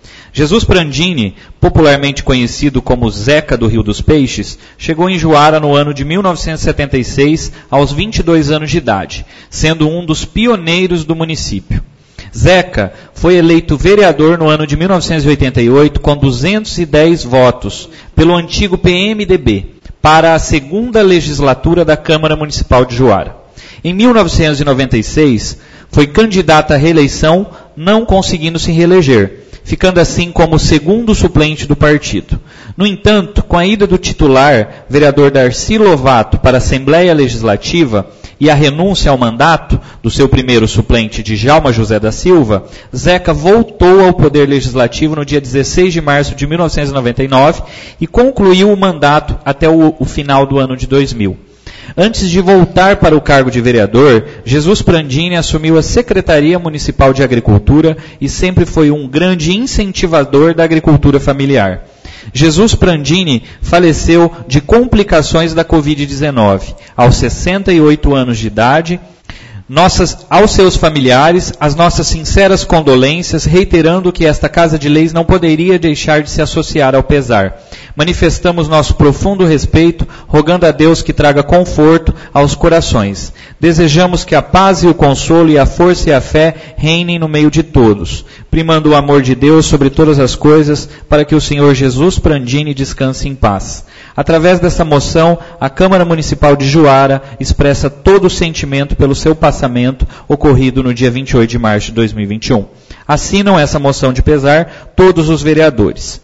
Jesus Prandini, popularmente conhecido como Zeca do Rio dos Peixes, chegou em Juara no ano de 1976, aos 22 anos de idade, sendo um dos pioneiros do município. Zeca foi eleito vereador no ano de 1988 com 210 votos pelo antigo PMDB para a segunda legislatura da Câmara Municipal de Juara. Em 1996, foi candidato à reeleição, não conseguindo se reeleger, ficando assim como segundo suplente do partido. No entanto, com a ida do titular, vereador Darcy Lovato, para a Assembleia Legislativa e a renúncia ao mandato do seu primeiro suplente, Djalma José da Silva, Zeca voltou ao Poder Legislativo no dia 16 de março de 1999 e concluiu o mandato até o final do ano de 2000. Antes de voltar para o cargo de vereador, Jesus Prandini assumiu a Secretaria Municipal de Agricultura e sempre foi um grande incentivador da agricultura familiar. Jesus Prandini faleceu de complicações da Covid-19, aos 68 anos de idade. Aos seus familiares, as nossas sinceras condolências, reiterando que esta Casa de Leis não poderia deixar de se associar ao pesar. Manifestamos nosso profundo respeito, rogando a Deus que traga conforto aos corações. Desejamos que a paz e o consolo e a força e a fé reinem no meio de todos, primando o amor de Deus sobre todas as coisas, para que o Senhor Jesus Prandini descanse em paz. Através dessa moção, a Câmara Municipal de Juara expressa todo o sentimento pelo seu passamento ocorrido no dia 28 de março de 2021. Assinam essa moção de pesar todos os vereadores.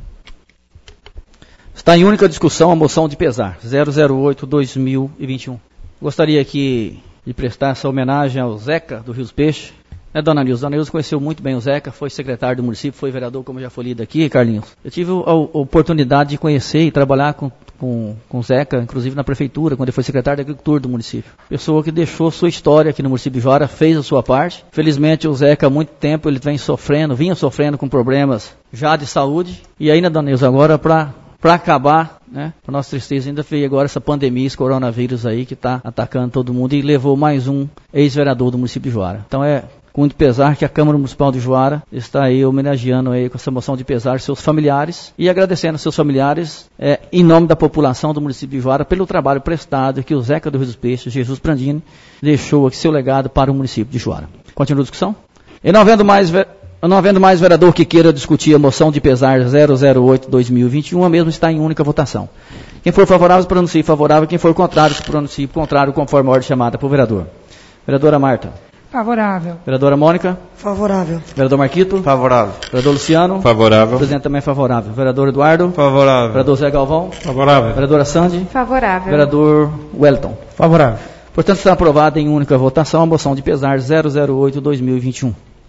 Está em única discussão a moção de pesar, 008-2021. Gostaria aqui de prestar essa homenagem ao Zeca do Rio dos Peixes. Dona Nilza? Dona Nilza conheceu muito bem o Zeca, foi secretário do município, foi vereador, como já foi lido aqui, Carlinhos. Eu tive a oportunidade de conhecer e trabalhar com o Zeca, inclusive na prefeitura, quando ele foi secretário de agricultura do município. Pessoa que deixou sua história aqui no município de Juara, fez a sua parte. Felizmente o Zeca há muito tempo ele vinha sofrendo com problemas já de saúde. E aí, Dona Nilza, agora para acabar, né, para nossa tristeza, ainda veio agora essa pandemia, esse coronavírus aí que está atacando todo mundo e levou mais um ex-vereador do município de Juara. Então com muito pesar que a Câmara Municipal de Juara está aí homenageando aí com essa moção de pesar seus familiares e agradecendo aos seus familiares em nome da população do município de Juara pelo trabalho prestado que o Zeca do Rio dos Peixes, Jesus Prandini, deixou aqui seu legado para o município de Juara. Continua a discussão? E não havendo mais vereador que queira discutir a moção de pesar 008-2021, a mesma está em única votação. Quem for favorável, se pronuncie favorável. Quem for contrário, se pronuncie contrário, conforme a ordem chamada por vereador. Vereadora Marta. Favorável. Vereadora Mônica. Favorável. Vereador Marquito. Favorável. Vereador Luciano. Favorável. O presidente também é favorável. Vereador Eduardo. Favorável. Vereador Zé Galvão. Favorável. Vereadora Sandy. Favorável. Vereador Wellington. Favorável. Portanto, está aprovada em única votação a moção de pesar 008-2021.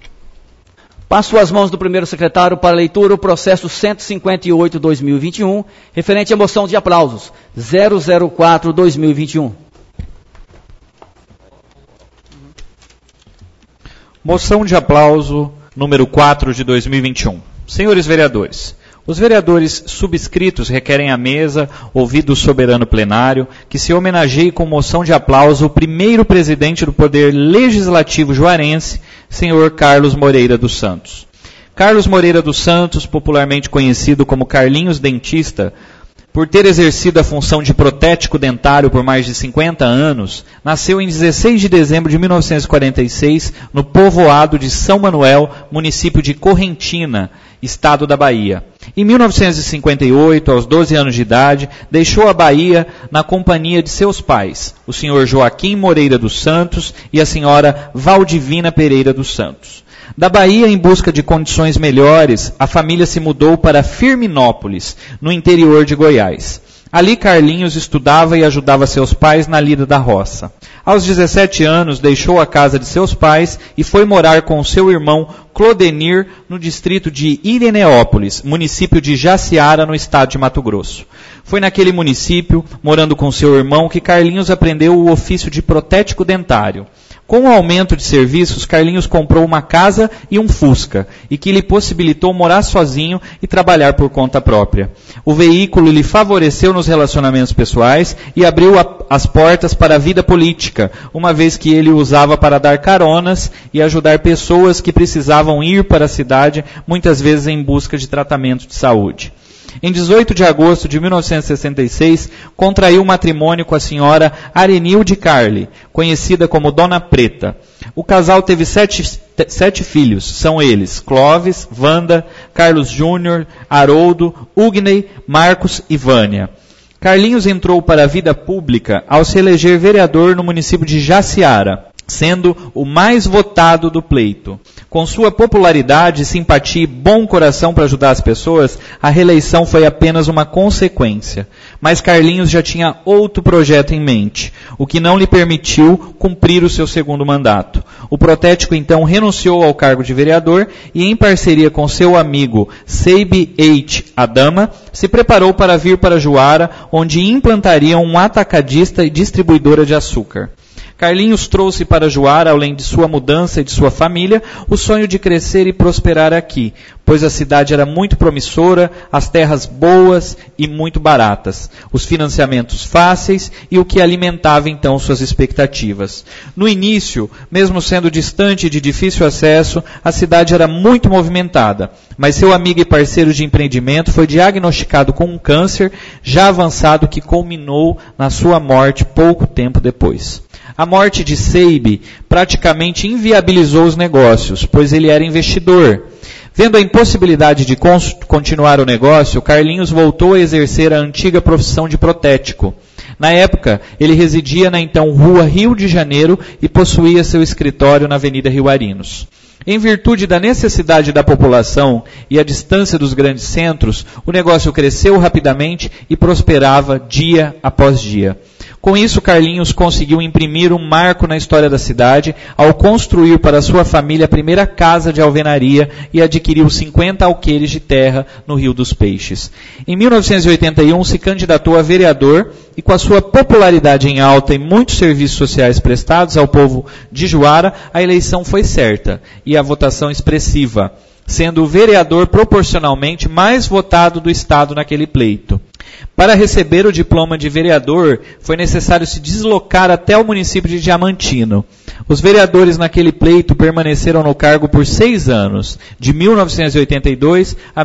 Passo às mãos do primeiro secretário para leitura o processo 158-2021, referente à moção de aplausos 004-2021. Moção de aplauso número 4 de 2021. Senhores vereadores, os vereadores subscritos requerem à mesa, ouvido o soberano plenário, que se homenageie com moção de aplauso o primeiro presidente do Poder Legislativo juarense, senhor Carlos Moreira dos Santos. Carlos Moreira dos Santos, popularmente conhecido como Carlinhos Dentista, por ter exercido a função de protético dentário por mais de 50 anos, nasceu em 16 de dezembro de 1946 no povoado de São Manuel, município de Correntina, estado da Bahia. Em 1958, aos 12 anos de idade, deixou a Bahia na companhia de seus pais, o senhor Joaquim Moreira dos Santos e a senhora Valdivina Pereira dos Santos. Da Bahia, em busca de condições melhores, a família se mudou para Firminópolis, no interior de Goiás. Ali, Carlinhos estudava e ajudava seus pais na lida da roça. Aos 17 anos, deixou a casa de seus pais e foi morar com seu irmão Clodenir no distrito de Ireneópolis, município de Jaciara, no estado de Mato Grosso. Foi naquele município, morando com seu irmão, que Carlinhos aprendeu o ofício de protético dentário. Com o aumento de serviços, Carlinhos comprou uma casa e um Fusca, e que lhe possibilitou morar sozinho e trabalhar por conta própria. O veículo lhe favoreceu nos relacionamentos pessoais e abriu as portas para a vida política, uma vez que ele o usava para dar caronas e ajudar pessoas que precisavam ir para a cidade, muitas vezes em busca de tratamento de saúde. Em 18 de agosto de 1966, contraiu matrimônio com a senhora Arenilde Carli, conhecida como Dona Preta. O casal teve sete filhos, são eles Clóvis, Wanda, Carlos Júnior, Haroldo, Ugney, Marcos e Vânia. Carlinhos entrou para a vida pública ao se eleger vereador no município de Jaciara, sendo o mais votado do pleito. Com sua popularidade, simpatia e bom coração para ajudar as pessoas, a reeleição foi apenas uma consequência. Mas Carlinhos já tinha outro projeto em mente, o que não lhe permitiu cumprir o seu segundo mandato. O protético então renunciou ao cargo de vereador e, em parceria com seu amigo Seibe H. Adama, se preparou para vir para Juara, onde implantariam um atacadista e distribuidora de açúcar. Carlinhos trouxe para Juara, além de sua mudança e de sua família, o sonho de crescer e prosperar aqui, pois a cidade era muito promissora, as terras boas e muito baratas, os financiamentos fáceis e o que alimentava então suas expectativas. No início, mesmo sendo distante e de difícil acesso, a cidade era muito movimentada, mas seu amigo e parceiro de empreendimento foi diagnosticado com um câncer já avançado que culminou na sua morte pouco tempo depois. A morte de Seibe praticamente inviabilizou os negócios, pois ele era investidor. Vendo a impossibilidade de continuar o negócio, Carlinhos voltou a exercer a antiga profissão de protético. Na época, ele residia na então Rua Rio de Janeiro e possuía seu escritório na Avenida Rio Arinos. Em virtude da necessidade da população e a distância dos grandes centros, o negócio cresceu rapidamente e prosperava dia após dia. Com isso, Carlinhos conseguiu imprimir um marco na história da cidade ao construir para sua família a primeira casa de alvenaria e adquiriu 50 alqueires de terra no Rio dos Peixes. Em 1981, se candidatou a vereador e, com a sua popularidade em alta e muitos serviços sociais prestados ao povo de Juara, a eleição foi certa e a votação expressiva, sendo o vereador proporcionalmente mais votado do estado naquele pleito. Para receber o diploma de vereador, foi necessário se deslocar até o município de Diamantino. Os vereadores naquele pleito permaneceram no cargo por 6 anos, de 1982 a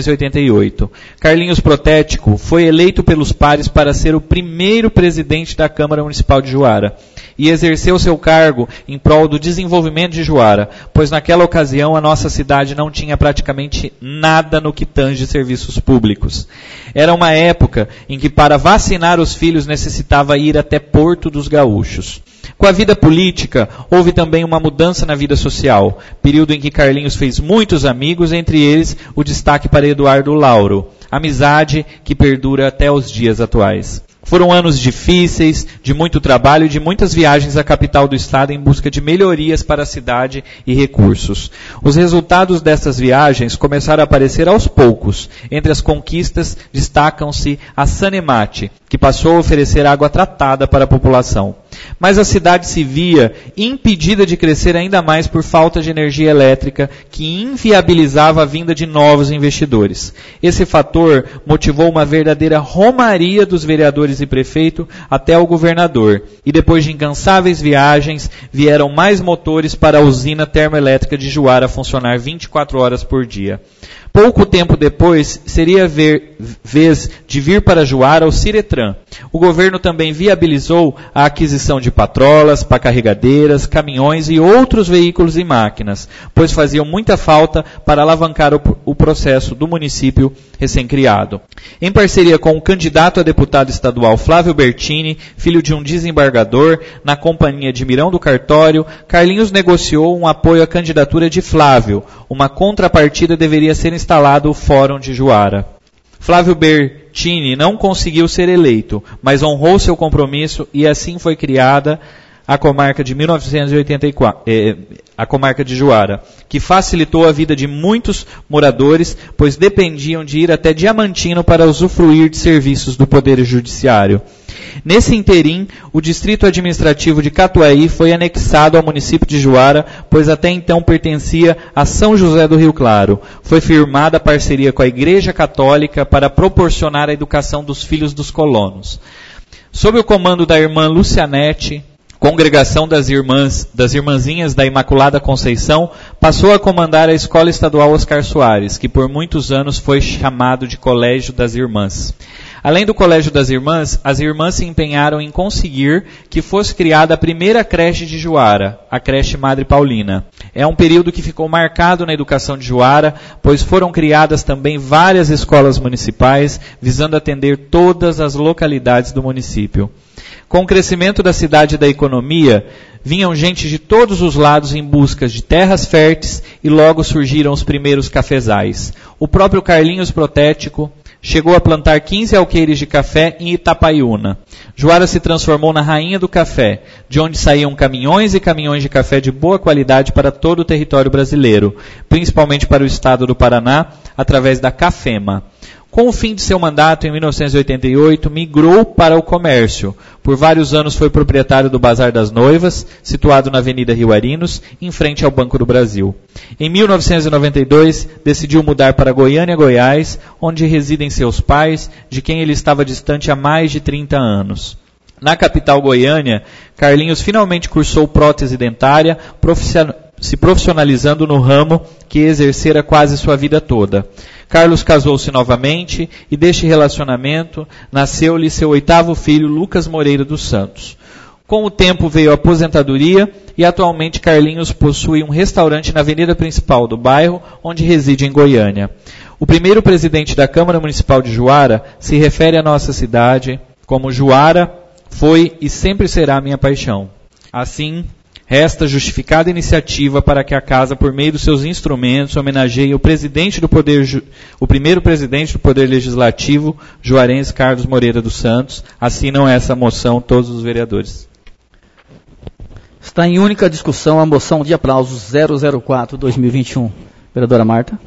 1988. Carlinhos Protético foi eleito pelos pares para ser o primeiro presidente da Câmara Municipal de Juara e exerceu seu cargo em prol do desenvolvimento de Juara, pois naquela ocasião a nossa cidade não tinha praticamente nada no que tange serviços públicos. Era uma época em que para vacinar os filhos necessitava ir até Porto dos Gaúchos. Com a vida política, houve também uma mudança na vida social, período em que Carlinhos fez muitos amigos, entre eles o destaque para Eduardo Lauro, amizade que perdura até os dias atuais. Foram anos difíceis, de muito trabalho e de muitas viagens à capital do estado em busca de melhorias para a cidade e recursos. Os resultados dessas viagens começaram a aparecer aos poucos. Entre as conquistas destacam-se a Sanemate, que passou a oferecer água tratada para a população. Mas a cidade se via impedida de crescer ainda mais por falta de energia elétrica, que inviabilizava a vinda de novos investidores. Esse fator motivou uma verdadeira romaria dos vereadores e prefeito até o governador, e depois de incansáveis viagens, vieram mais motores para a usina termoelétrica de Juara funcionar 24 horas por dia. Pouco tempo depois, seria vez de vir para Juara o Ciretran. O governo também viabilizou a aquisição de patrolas, pá-carregadeiras, caminhões e outros veículos e máquinas, pois faziam muita falta para alavancar o processo do município recém-criado. Em parceria com o candidato a deputado estadual Flávio Bertini, filho de um desembargador, na companhia de Mirão do Cartório, Carlinhos negociou um apoio à candidatura de Flávio. Uma contrapartida deveria ser instalado o Fórum de Juara. Flávio Bertini não conseguiu ser eleito, mas honrou seu compromisso e assim foi criada a comarca de 1984, a comarca de Juara, que facilitou a vida de muitos moradores, pois dependiam de ir até Diamantino para usufruir de serviços do Poder Judiciário. Nesse interim, o distrito administrativo de Catuaí foi anexado ao município de Juara, pois até então pertencia a São José do Rio Claro. Foi firmada a parceria com a Igreja Católica para proporcionar a educação dos filhos dos colonos. Sob o comando da irmã Lucianete, Congregação das Irmãzinhas da Imaculada Conceição, passou a comandar a Escola Estadual Oscar Soares, que por muitos anos foi chamado de Colégio das Irmãs. Além do Colégio das Irmãs, as irmãs se empenharam em conseguir que fosse criada a primeira creche de Juara, a creche Madre Paulina. É um período que ficou marcado na educação de Juara, pois foram criadas também várias escolas municipais, visando atender todas as localidades do município. Com o crescimento da cidade e da economia, vinham gente de todos os lados em busca de terras férteis e logo surgiram os primeiros cafezais. O próprio Carlinhos Protético chegou a plantar 15 alqueires de café em Itapaiúna. Juara se transformou na rainha do café, de onde saíam caminhões e caminhões de café de boa qualidade para todo o território brasileiro, principalmente para o estado do Paraná, através da Cafema. Com o fim de seu mandato, em 1988, migrou para o comércio. Por vários anos foi proprietário do Bazar das Noivas, situado na Avenida Rio Arinos, em frente ao Banco do Brasil. Em 1992, decidiu mudar para Goiânia, Goiás, onde residem seus pais, de quem ele estava distante há mais de 30 anos. Na capital Goiânia, Carlinhos finalmente cursou prótese dentária, se profissionalizando no ramo que exercera quase sua vida toda. Carlos casou-se novamente e deste relacionamento nasceu-lhe seu 8º filho, Lucas Moreira dos Santos. Com o tempo veio a aposentadoria e atualmente Carlinhos possui um restaurante na avenida principal do bairro, onde reside em Goiânia. O primeiro presidente da Câmara Municipal de Juara se refere à nossa cidade como Juara foi e sempre será minha paixão. Assim, resta justificada iniciativa para que a Casa, por meio dos seus instrumentos, homenageie o primeiro presidente do Poder Legislativo, juarense Carlos Moreira dos Santos. Assinam essa moção todos os vereadores. Está em única discussão a moção de aplausos 004-2021. Vereadora Marta.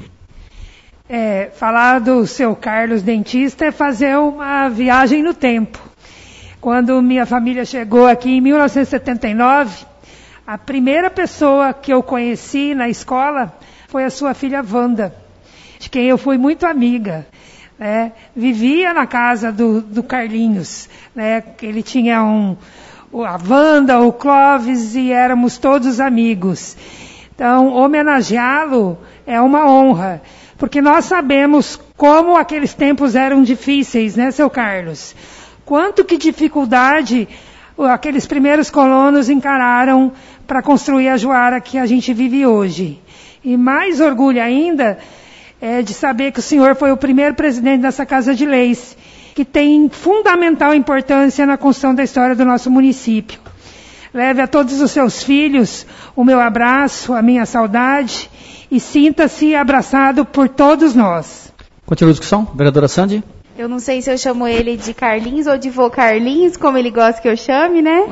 Falar do seu Carlos dentista é fazer uma viagem no tempo. Quando minha família chegou aqui em 1979, a primeira pessoa que eu conheci na escola foi a sua filha Wanda, de quem eu fui muito amiga. Né? Vivia na casa do Carlinhos. Né? Ele tinha a Wanda, o Clóvis, e éramos todos amigos. Então, homenageá-lo é uma honra, porque nós sabemos como aqueles tempos eram difíceis, né, seu Carlos? Quanto que dificuldade aqueles primeiros colonos encararam para construir a Juara que a gente vive hoje. E mais orgulho ainda é de saber que o senhor foi o primeiro presidente dessa Casa de Leis, que tem fundamental importância na construção da história do nosso município. Leve a todos os seus filhos o meu abraço, a minha saudade, e sinta-se abraçado por todos nós. Continua a discussão, vereadora Sandy. Eu não sei se eu chamo ele de Carlinhos ou de vô Carlinhos, como ele gosta que eu chame, né?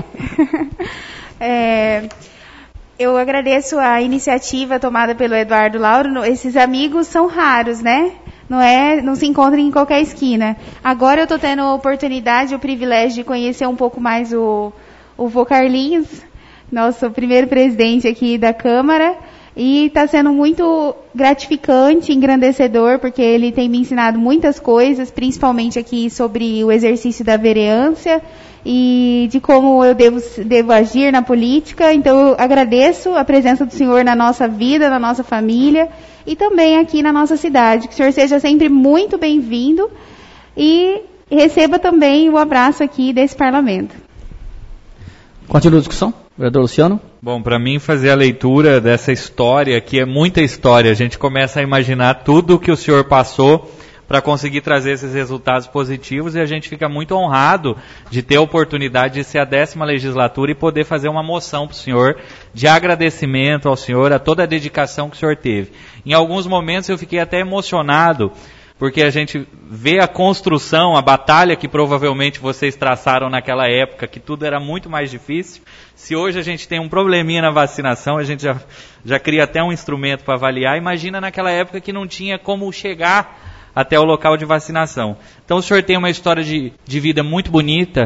Eu agradeço a iniciativa tomada pelo Eduardo Lauro. Esses amigos são raros, né? Não se encontram em qualquer esquina. Agora eu estou tendo a oportunidade, o privilégio de conhecer um pouco mais o vô Carlinhos, nosso primeiro presidente aqui da Câmara. E está sendo muito gratificante, engrandecedor, porque ele tem me ensinado muitas coisas, principalmente aqui sobre o exercício da vereança e de como eu devo agir na política. Então eu agradeço a presença do senhor na nossa vida, na nossa família e também aqui na nossa cidade. Que o senhor seja sempre muito bem-vindo e receba também o abraço aqui desse parlamento. Continua a discussão, vereador Luciano. Bom, para mim fazer a leitura dessa história, que é muita história, a gente começa a imaginar tudo o que o senhor passou para conseguir trazer esses resultados positivos e a gente fica muito honrado de ter a oportunidade de ser a 10ª legislatura e poder fazer uma moção para o senhor de agradecimento ao senhor, a toda a dedicação que o senhor teve. Em alguns momentos eu fiquei até emocionado, porque a gente vê a construção, a batalha que provavelmente vocês traçaram naquela época, que tudo era muito mais difícil. Se hoje a gente tem um probleminha na vacinação, a gente já cria até um instrumento para avaliar. Imagina naquela época que não tinha como chegar até o local de vacinação. Então o senhor tem uma história de vida muito bonita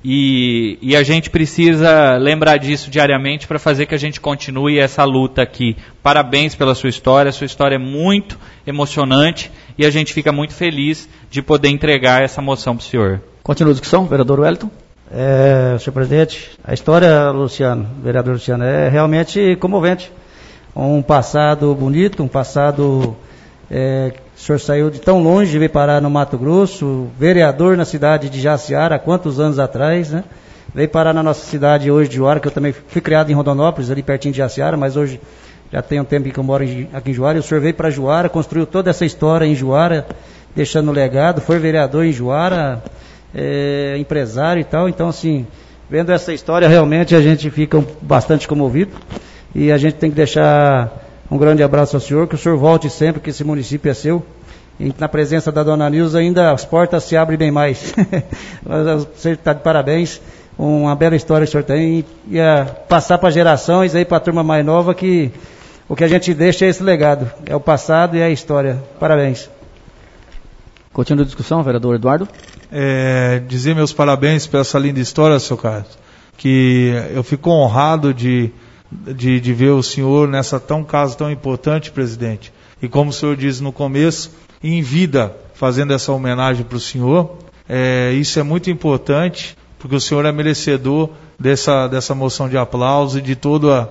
e a gente precisa lembrar disso diariamente para fazer que a gente continue essa luta aqui. Parabéns pela sua história é muito emocionante e a gente fica muito feliz de poder entregar essa moção para o senhor. Continua a discussão, vereador Wellington. Senhor presidente, a história, vereador Luciano, é realmente comovente. Um passado bonito, um passado... o senhor saiu de tão longe, veio parar no Mato Grosso, vereador na cidade de Jaciara, há quantos anos atrás, né? Veio parar na nossa cidade hoje de Juara, que eu também fui criado em Rondonópolis, ali pertinho de Jaciara, mas hoje já tem um tempo que eu moro aqui em Juara, e o senhor veio para Juara, construiu toda essa história em Juara, deixando um legado, foi vereador em Juara, empresário e tal. Então, assim, vendo essa história, realmente a gente fica bastante comovido e a gente tem que deixar um grande abraço ao senhor, que o senhor volte sempre, que esse município é seu. E na presença da dona Nilza ainda as portas se abrem bem mais. Você está de parabéns, uma bela história que o senhor tem, e passar para gerações, aí para a turma mais nova, que o que a gente deixa é esse legado, é o passado e é a história. Parabéns. Continua a discussão, vereador Eduardo. Dizer meus parabéns por essa linda história, seu Carlos, que eu fico honrado de ver o senhor nessa caso tão importante, presidente. E como o senhor disse no começo, em vida, fazendo essa homenagem para o senhor, isso é muito importante, porque o senhor é merecedor dessa moção de aplauso e de toda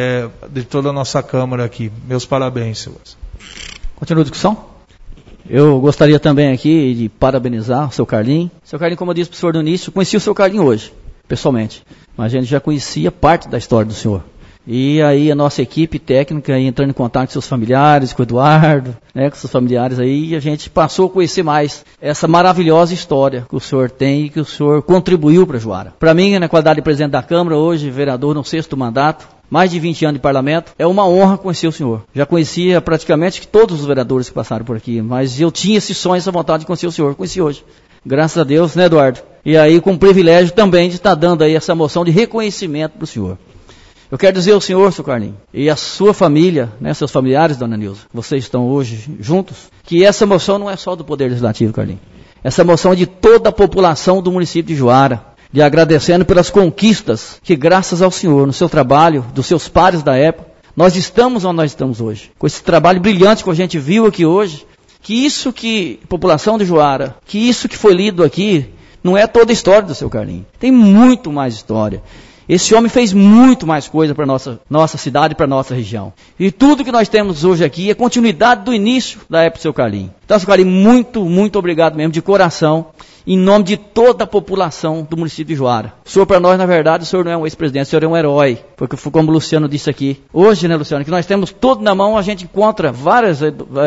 a nossa Câmara aqui. Meus parabéns, senhores. Continua a discussão? Eu gostaria também aqui de parabenizar o seu Carlinho. Seu Carlinho, como eu disse para o senhor no início, eu conheci o seu Carlinho hoje, pessoalmente. Mas a gente já conhecia parte da história do senhor. E aí a nossa equipe técnica entrando em contato com seus familiares, com o Eduardo, com seus familiares aí, e a gente passou a conhecer mais essa maravilhosa história que o senhor tem e que o senhor contribuiu para Juara. Para mim, na qualidade de presidente da Câmara, hoje vereador no 6º mandato, mais de 20 anos de parlamento, é uma honra conhecer o senhor. Já conhecia praticamente todos os vereadores que passaram por aqui, mas eu tinha esse sonho, essa vontade de conhecer o senhor. Conheci hoje. Graças a Deus, né, Eduardo? E aí com o privilégio também de estar dando aí essa moção de reconhecimento para o senhor. Eu quero dizer ao senhor, seu Carlinho, e a sua família, seus familiares, dona Nilza, vocês estão hoje juntos, que essa moção não é só do Poder Legislativo, Carlinho. Essa moção é de toda a população do município de Juara, de agradecendo pelas conquistas que, graças ao senhor, no seu trabalho, dos seus pares da época, nós estamos onde nós estamos hoje. Com esse trabalho brilhante que a gente viu aqui hoje, população de Juara, que isso que foi lido aqui, não é toda a história do seu Carlinho. Tem muito mais história. Esse homem fez muito mais coisa para nossa cidade e para nossa região. E tudo que nós temos hoje aqui é continuidade do início da época do seu Carlinho. Então, seu Carlinho, muito, muito obrigado mesmo, de coração, em nome de toda a população do município de Juara. O senhor, para nós, na verdade, o senhor não é um ex-presidente, o senhor é um herói. Porque, como o Luciano disse aqui, hoje, né, Luciano, que nós temos tudo na mão, a gente encontra várias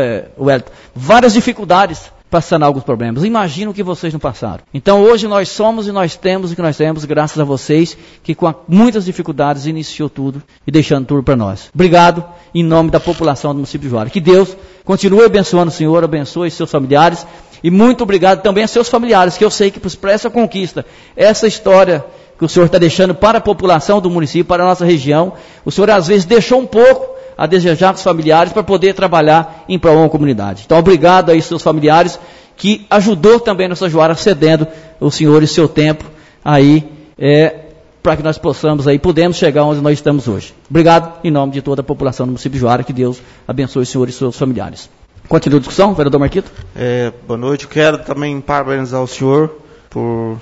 dificuldades para sanar alguns problemas. Imagina o que vocês não passaram. Então hoje nós somos e nós temos o que nós temos, graças a vocês, que com muitas dificuldades iniciou tudo e deixando tudo para nós. Obrigado em nome da população do município de Juara. Que Deus continue abençoando o senhor, abençoe seus familiares e muito obrigado também a seus familiares, que eu sei que para essa conquista, essa história que o senhor está deixando para a população do município, para a nossa região, o senhor às vezes deixou um pouco a desejar com os familiares para poder trabalhar em prol da comunidade. Então, obrigado aí seus familiares, que ajudou também nossa Juara, cedendo o senhor e seu tempo aí, para que nós podemos chegar onde nós estamos hoje. Obrigado em nome de toda a população do município de Juara, que Deus abençoe o senhor e seus familiares. Continua a discussão, vereador Marquito? Boa noite, eu quero também parabenizar o senhor por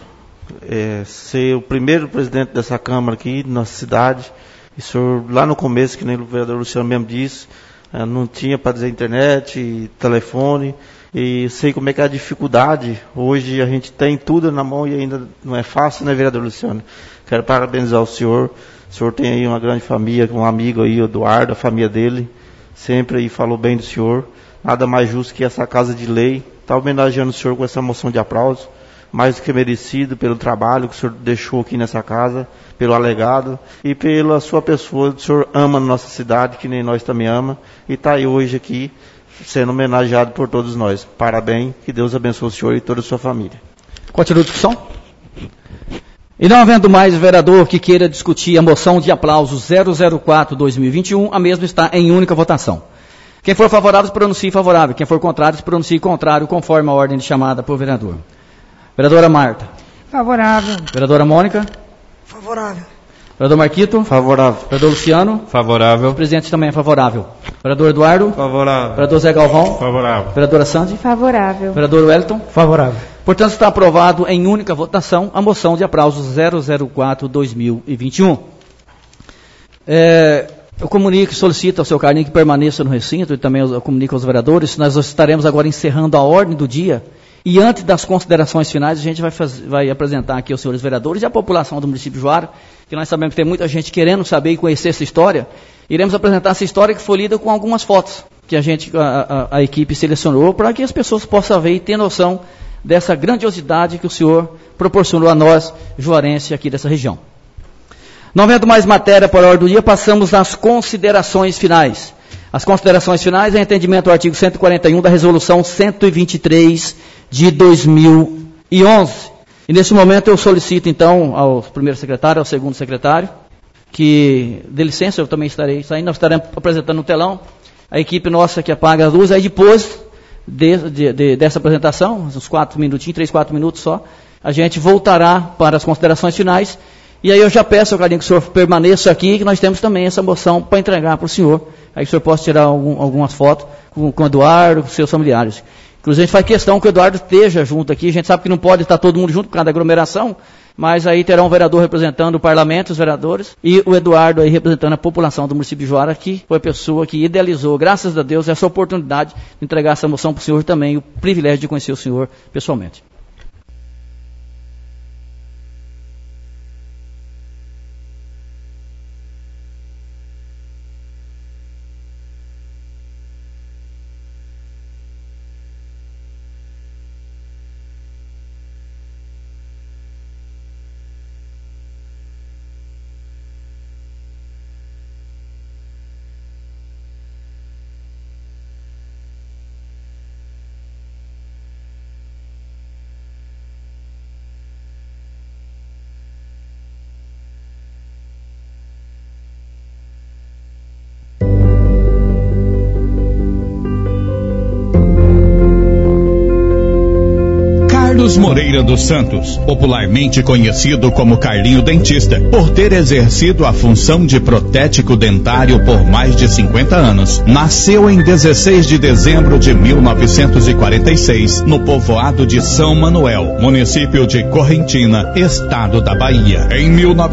ser o primeiro presidente dessa Câmara aqui, na nossa cidade. E o senhor, lá no começo, que nem o vereador Luciano mesmo disse, não tinha para dizer internet, telefone, e sei como é que é a dificuldade. Hoje a gente tem tudo na mão e ainda não é fácil, né, vereador Luciano? Quero parabenizar o senhor tem aí uma grande família, um amigo aí, o Eduardo, a família dele, sempre aí falou bem do senhor. Nada mais justo que essa Casa de Lei está homenageando o senhor com essa moção de aplauso, mais do que merecido pelo trabalho que o senhor deixou aqui nessa casa, pelo alegado e pela sua pessoa. O senhor ama a nossa cidade, que nem nós também ama, e está aí hoje aqui, sendo homenageado por todos nós. Parabéns, que Deus abençoe o senhor e toda a sua família. Continua a discussão? E não havendo mais vereador que queira discutir a moção de aplauso 004-2021, a mesma está em única votação. Quem for favorável, se pronuncie favorável. Quem for contrário, se pronuncie contrário, conforme a ordem de chamada por vereador. Vereadora Marta. Favorável. Vereadora Mônica. Favorável. Vereador Marquito. Favorável. Vereador Luciano. Favorável. O presidente também é favorável. Vereador Eduardo. Favorável. Vereador Zé Galvão. Favorável. Vereadora Sandy. Favorável. Vereador Wellington. Favorável. Portanto, está aprovado em única votação a moção de aplausos 004-2021. Eu comunico e solicito ao seu Carlinho que permaneça no recinto e também eu comunico aos vereadores. Nós estaremos agora encerrando a ordem do dia e antes das considerações finais a gente vai apresentar aqui aos senhores vereadores e à população do município de Juara, que nós sabemos que tem muita gente querendo saber e conhecer essa história. Iremos apresentar essa história que foi lida com algumas fotos que a equipe selecionou para que as pessoas possam ver e ter noção dessa grandiosidade que o senhor proporcionou a nós, juarense, aqui dessa região. Não havendo mais matéria para a ordem do dia, passamos às considerações finais. As considerações finais é entendimento do artigo 141 da Resolução 123 de 2011. E nesse momento eu solicito então ao primeiro secretário, ao segundo secretário, que, dê licença, eu também estarei saindo, nós estaremos apresentando no telão, a equipe nossa que apaga as luzes, aí depois dessa apresentação, uns 4 minutinhos, 3, 4 minutos só, a gente voltará para as considerações finais. E aí eu já peço, Carlinho, que o senhor permaneça aqui, que nós temos também essa moção para entregar para o senhor. Aí que o senhor possa tirar algumas fotos com o Eduardo, com seus familiares. Inclusive a gente faz questão que o Eduardo esteja junto aqui. A gente sabe que não pode estar todo mundo junto por causa da aglomeração, mas aí terá um vereador representando o parlamento, os vereadores, e o Eduardo aí representando a população do município de Juara, que foi a pessoa que idealizou, graças a Deus, essa oportunidade de entregar essa moção para o senhor também, o privilégio de conhecer o senhor pessoalmente. Carlos Moreira dos Santos, popularmente conhecido como Carlinho Dentista, por ter exercido a função de protético dentário por mais de 50 anos, nasceu em 16 de dezembro de 1946, no povoado de São Manuel, município de Correntina, estado da Bahia. Em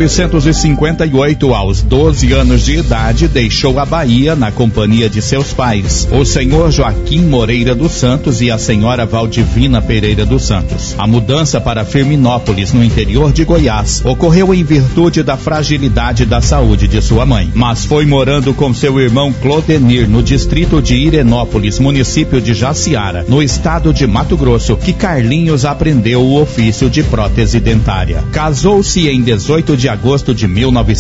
1958, aos 12 anos de idade, deixou a Bahia na companhia de seus pais, o senhor Joaquim Moreira dos Santos e a senhora Valdivina Pereira dos Santos. A mudança para Firminópolis, no interior de Goiás, ocorreu em virtude da fragilidade da saúde de sua mãe, mas foi morando com seu irmão Clodenir no distrito de Irenópolis, município de Jaciara, no estado de Mato Grosso, que Carlinhos aprendeu o ofício de prótese dentária. Casou-se em 18 de agosto de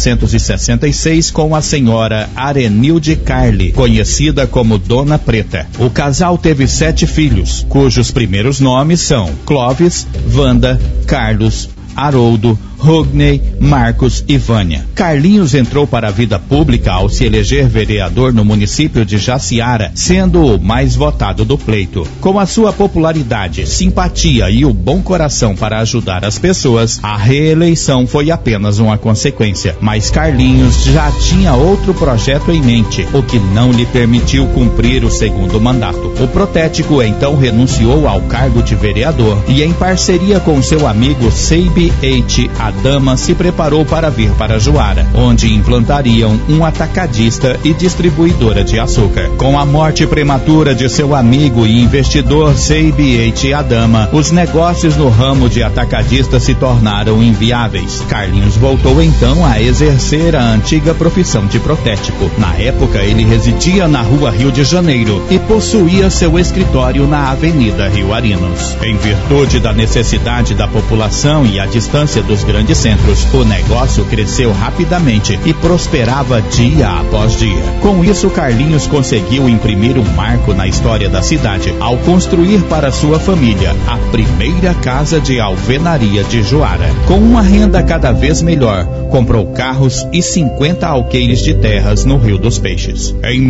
1966 com a senhora Arenilde Carli, conhecida como Dona Preta. O casal teve 7 filhos, cujos primeiros nomes são Clóvis, Wanda, Carlos, Haroldo, Rogney, Marcos e Vânia. Carlinhos entrou para a vida pública ao se eleger vereador no município de Jaciara, sendo o mais votado do pleito. Com a sua popularidade, simpatia e o bom coração para ajudar as pessoas, a reeleição foi apenas uma consequência. Mas Carlinhos já tinha outro projeto em mente, o que não lhe permitiu cumprir o segundo mandato. O protético então renunciou ao cargo de vereador e, em parceria com seu amigo Seibe Eite Adama, se preparou para vir para Juara, onde implantariam um atacadista e distribuidora de açúcar. Com a morte prematura de seu amigo e investidor Seibe Eite Adama, os negócios no ramo de atacadista se tornaram inviáveis. Carlinhos voltou então a exercer a antiga profissão de protético. Na época, ele residia na Rua Rio de Janeiro e possuía seu escritório na Avenida Rio Arinos. Em virtude da necessidade da população e a distância dos grandes centros, o negócio cresceu rapidamente e prosperava dia após dia. Com isso, Carlinhos conseguiu imprimir um marco na história da cidade ao construir para sua família a primeira casa de alvenaria de Juara. Com uma renda cada vez melhor, comprou carros e 50 alqueires de terras no Rio dos Peixes. Em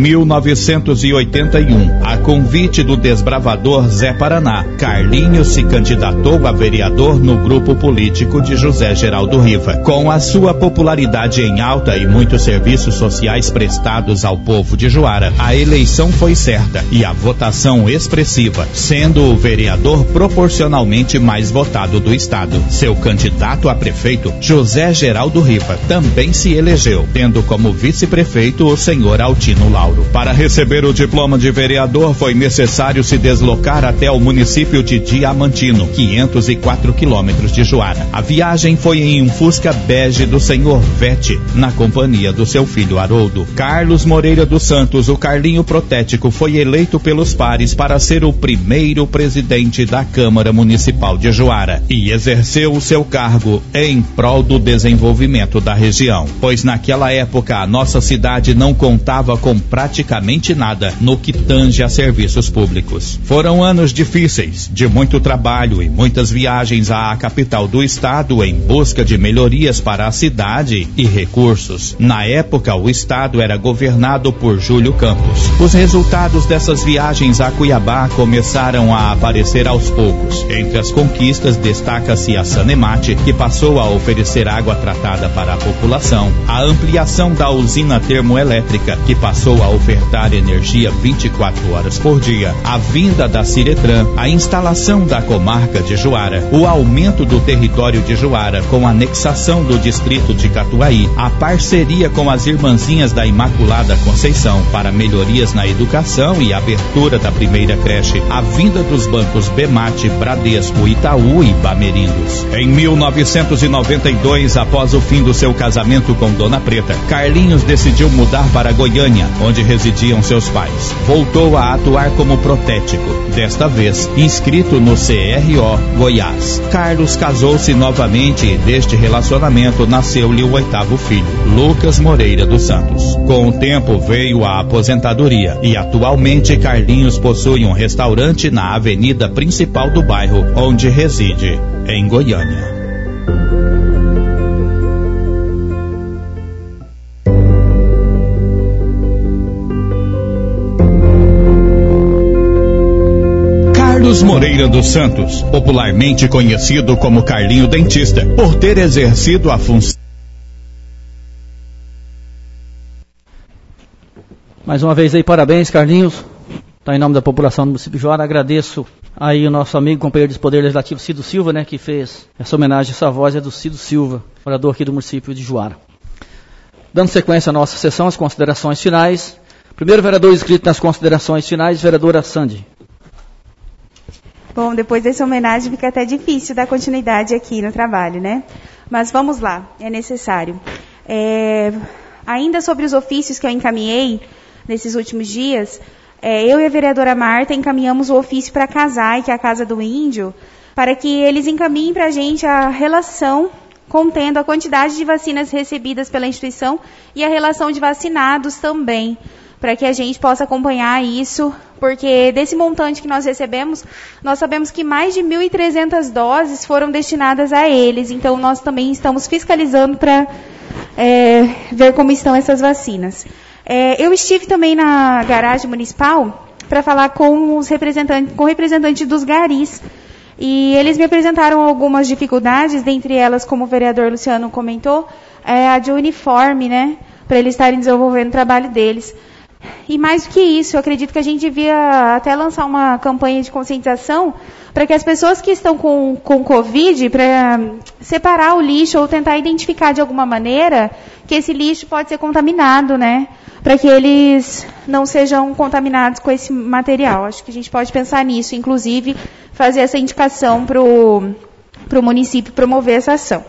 1981, a convite do desbravador Zé Paraná, Carlinhos se candidatou a vereador no grupo político de José Geraldo Riva. Com a sua popularidade em alta e muitos serviços sociais prestados ao povo de Juara, a eleição foi certa e a votação expressiva, sendo o vereador proporcionalmente mais votado do estado. Seu candidato a prefeito, José Geraldo Riva, também se elegeu, tendo como vice-prefeito o senhor Altino Lauro. Para receber o diploma de vereador, foi necessário se deslocar até o município de Diamantino, 504 quilômetros de Juara. A viagem foi em um Fusca bege do senhor Vete, na companhia do seu filho Haroldo. Carlos Moreira dos Santos, o Carlinho Protético, foi eleito pelos pares para ser o primeiro presidente da Câmara Municipal de Juara e exerceu o seu cargo em prol do desenvolvimento da região, pois naquela época a nossa cidade não contava com praticamente nada no que tange a serviços públicos. Foram anos difíceis, de muito trabalho e muitas viagens à capital do estado em busca de melhorias para a cidade e recursos. Na época, o estado era governado por Júlio Campos. Os resultados dessas viagens a Cuiabá começaram a aparecer aos poucos. Entre as conquistas destaca-se a Sanemate, que passou a oferecer água tratada para a população, a ampliação da usina termoelétrica, que passou a ofertar energia 24 horas por dia, a vinda da Ciretran, a instalação da comarca de Juara, o aumento do território de Juara com a anexação do distrito de Catuaí, a parceria com as Irmãzinhas da Imaculada Conceição para melhorias na educação e abertura da primeira creche, a vinda dos bancos Bemate, Bradesco, Itaú e Bamerindos. Em 1992, após o fim do seu casamento com Dona Preta, Carlinhos decidiu mudar para Goiânia, onde residiam seus pais. Voltou a atuar como protético, desta vez inscrito no CRO Goiás. Carlos casou-se novamente e deste relacionamento nasceu-lhe o 8º filho, Lucas Moreira dos Santos. Com o tempo veio a aposentadoria e atualmente Carlinhos possui um restaurante na avenida principal do bairro, onde reside, em Goiânia. Carlos Moreira dos Santos, popularmente conhecido como Carlinho Dentista, por ter exercido a função. Mais uma vez aí, parabéns, Carlinhos. Tá, em nome da população do município de Juara, agradeço aí o nosso amigo, companheiro de Poder Legislativo, Cido Silva, né, que fez essa homenagem. Essa voz é do Cido Silva, morador aqui do município de Juara. Dando sequência à nossa sessão, as considerações finais. Primeiro vereador inscrito nas considerações finais, vereadora Sandy. Bom, depois dessa homenagem fica até difícil dar continuidade aqui no trabalho, né? Mas vamos lá, é necessário. Ainda sobre os ofícios que eu encaminhei nesses últimos dias, eu e a vereadora Marta encaminhamos o ofício para a CASAI, que é a Casa do Índio, para que eles encaminhem para a gente a relação contendo a quantidade de vacinas recebidas pela instituição e a relação de vacinados também, para que a gente possa acompanhar isso, porque desse montante que nós recebemos, nós sabemos que mais de 1.300 doses foram destinadas a eles, então nós também estamos fiscalizando para ver como estão essas vacinas. Eu estive também na garagem municipal para falar com o representante dos garis, e eles me apresentaram algumas dificuldades, dentre elas, como o vereador Luciano comentou, a de uniforme, né, para eles estarem desenvolvendo o trabalho deles. E mais do que isso, eu acredito que a gente devia até lançar uma campanha de conscientização para que as pessoas que estão com Covid, para separar o lixo ou tentar identificar de alguma maneira que esse lixo pode ser contaminado, né? Para que eles não sejam contaminados com esse material. Acho que a gente pode pensar nisso, inclusive fazer essa indicação para o município promover essa ação.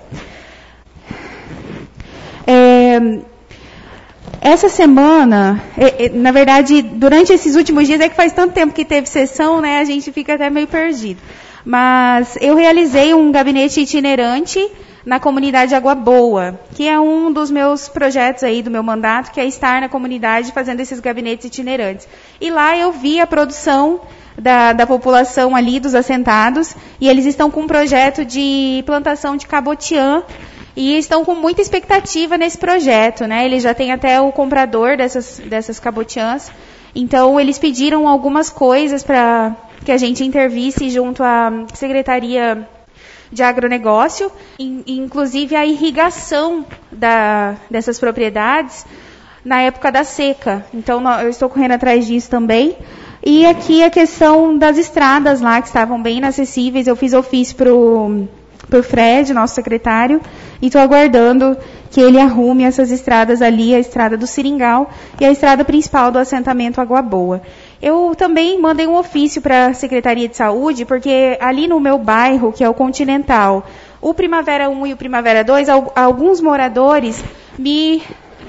Essa semana, na verdade, durante esses últimos dias, é que faz tanto tempo que teve sessão, né, a gente fica até meio perdido. mas eu realizei um gabinete itinerante na comunidade Água Boa, que é um dos meus projetos aí do meu mandato, que é estar na comunidade fazendo esses gabinetes itinerantes. E lá eu vi a produção da população ali, dos assentados, e eles estão com um projeto de plantação de cabotiã, e estão com muita expectativa nesse projeto, né? Eles já têm até o comprador dessas cabotiãs, então eles pediram algumas coisas para que a gente intervisse junto à Secretaria de Agronegócio, inclusive a irrigação dessas propriedades na época da seca. Então, eu estou correndo atrás disso também. E aqui a questão das estradas lá, que estavam bem inacessíveis. Eu fiz ofício para o Fred, nosso secretário, e estou aguardando que ele arrume essas estradas ali, a estrada do Seringal e a estrada principal do assentamento Água Boa. Eu também mandei um ofício para a Secretaria de Saúde, porque ali no meu bairro, que é o Continental, o Primavera 1 e o Primavera 2, alguns moradores me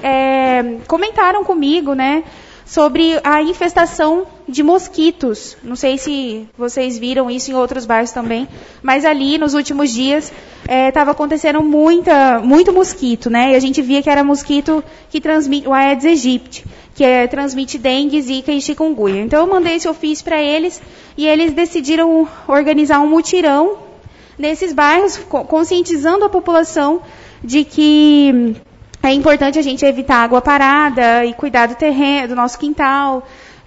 comentaram comigo, né, sobre a infestação de mosquitos. Não sei se vocês viram isso em outros bairros também, mas ali nos últimos dias estava acontecendo muito mosquito, né? E a gente via que era mosquito que transmite o Aedes aegypti, que transmite dengue, zika e chikungunya. Então eu mandei esse ofício para eles e eles decidiram organizar um mutirão nesses bairros, conscientizando a população de que é importante a gente evitar água parada e cuidar do terreno, do nosso quintal,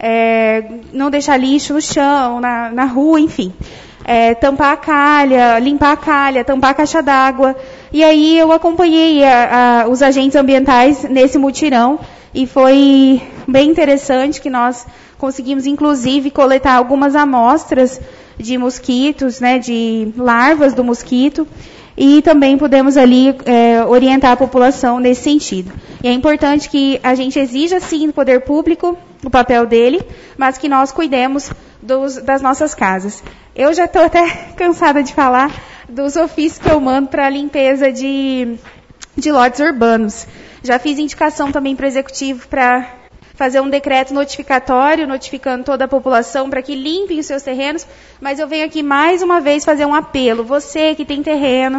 não deixar lixo no chão, na rua, enfim. Tampar a calha, limpar a calha, tampar a caixa d'água. E aí eu acompanhei os agentes ambientais nesse mutirão e foi bem interessante que nós conseguimos, inclusive, coletar algumas amostras de mosquitos, né, de larvas do mosquito, e também pudemos ali orientar a população nesse sentido. E é importante que a gente exija, sim, do poder público o papel dele, mas que nós cuidemos das nossas casas. Eu já estou até cansada de falar dos ofícios que eu mando para a limpeza de lotes urbanos. Já fiz indicação também para o Executivo para fazer um decreto notificatório, notificando toda a população para que limpem os seus terrenos, mas eu venho aqui mais uma vez fazer um apelo. Você que tem terreno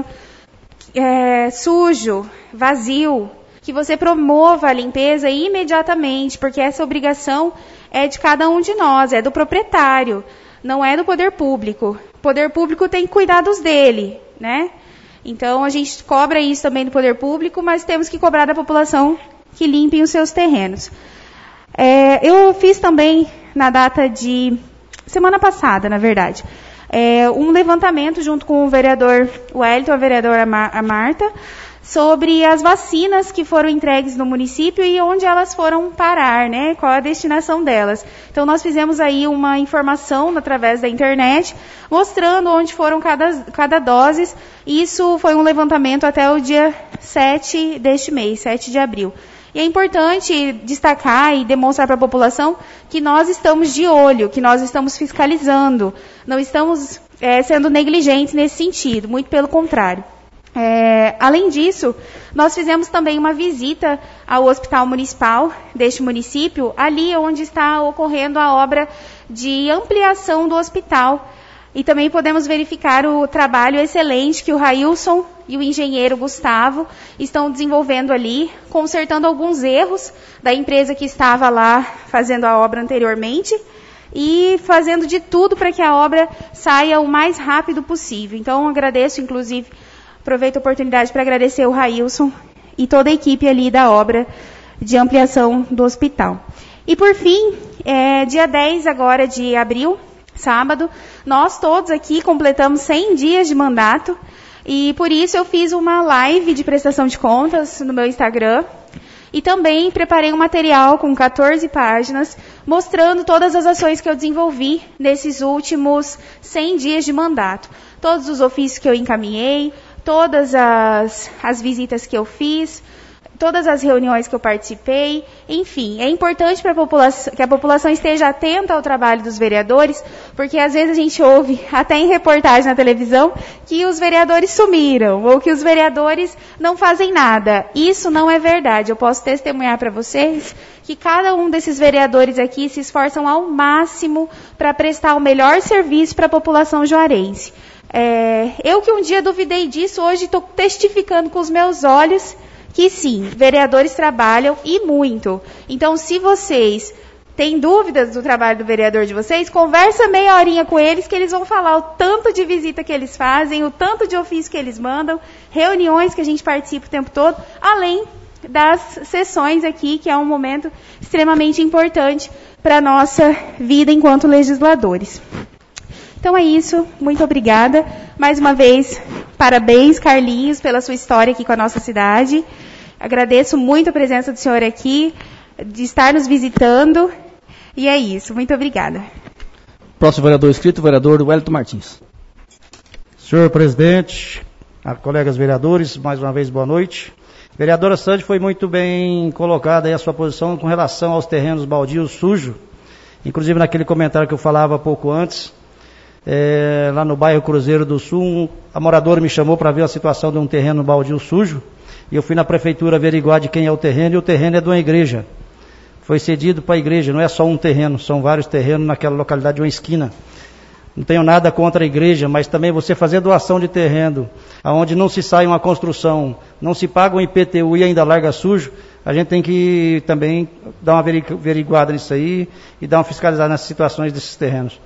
sujo, vazio, que você promova a limpeza imediatamente, porque essa obrigação é de cada um de nós, é do proprietário, não é do poder público. O poder público tem que cuidar dos dele, né? Então a gente cobra isso também do poder público, mas temos que cobrar da população que limpem os seus terrenos. Eu fiz também, na data de semana passada, na verdade, um levantamento junto com o vereador Wellington, a vereadora Marta, sobre as vacinas que foram entregues no município e onde elas foram parar, né? Qual a destinação delas. Então, nós fizemos aí uma informação através da internet, mostrando onde foram cada dose. Isso foi um levantamento até o dia 7 deste mês, 7 de abril. E é importante destacar e demonstrar para a população que nós estamos de olho, que nós estamos fiscalizando, não estamos sendo negligentes nesse sentido, muito pelo contrário. Além disso, nós fizemos também uma visita ao Hospital Municipal deste município, ali onde está ocorrendo a obra de ampliação do hospital. E também podemos verificar o trabalho excelente que o Railson e o engenheiro Gustavo estão desenvolvendo ali, consertando alguns erros da empresa que estava lá fazendo a obra anteriormente e fazendo de tudo para que a obra saia o mais rápido possível. Então, agradeço, inclusive, aproveito a oportunidade para agradecer o Railson e toda a equipe ali da obra de ampliação do hospital. E, por fim, dia 10 agora de abril, sábado, nós todos aqui completamos 100 dias de mandato e por isso eu fiz uma live de prestação de contas no meu Instagram e também preparei um material com 14 páginas mostrando todas as ações que eu desenvolvi nesses últimos 100 dias de mandato. Todos os ofícios que eu encaminhei, todas as visitas que eu fiz, todas as reuniões que eu participei, enfim, é importante para que a população esteja atenta ao trabalho dos vereadores, porque às vezes a gente ouve, até em reportagem na televisão, que os vereadores sumiram, ou que os vereadores não fazem nada. Isso não é verdade. Eu posso testemunhar para vocês que cada um desses vereadores aqui se esforçam ao máximo para prestar o melhor serviço para a população juarense. Eu que um dia duvidei disso, hoje estou testificando com os meus olhos que sim, vereadores trabalham e muito. Então, se vocês têm dúvidas do trabalho do vereador de vocês, conversa meia horinha com eles, que eles vão falar o tanto de visita que eles fazem, o tanto de ofício que eles mandam, reuniões que a gente participa o tempo todo, além das sessões aqui, que é um momento extremamente importante para a nossa vida enquanto legisladores. Então é isso, muito obrigada. Mais uma vez, parabéns, Carlinhos, pela sua história aqui com a nossa cidade. Agradeço muito a presença do senhor aqui, de estar nos visitando. E é isso, muito obrigada. Próximo vereador inscrito, o vereador Wellington Martins. Senhor presidente, colegas vereadores, mais uma vez boa noite. Vereadora Sandy, foi muito bem colocada aí a sua posição com relação aos terrenos baldios sujos. Inclusive naquele comentário que eu falava pouco antes, lá no bairro Cruzeiro do Sul, a moradora me chamou para ver a situação de um terreno baldio sujo, e eu fui na prefeitura averiguar de quem é o terreno, e o terreno é de uma igreja. Foi cedido para a igreja, não é só um terreno, são vários terrenos naquela localidade de uma esquina. Não tenho nada contra a igreja, mas também você fazer doação de terreno, onde não se sai uma construção, não se paga um IPTU e ainda larga sujo, a gente tem que também dar uma averiguada nisso aí e dar uma fiscalizada nessas situações desses terrenos.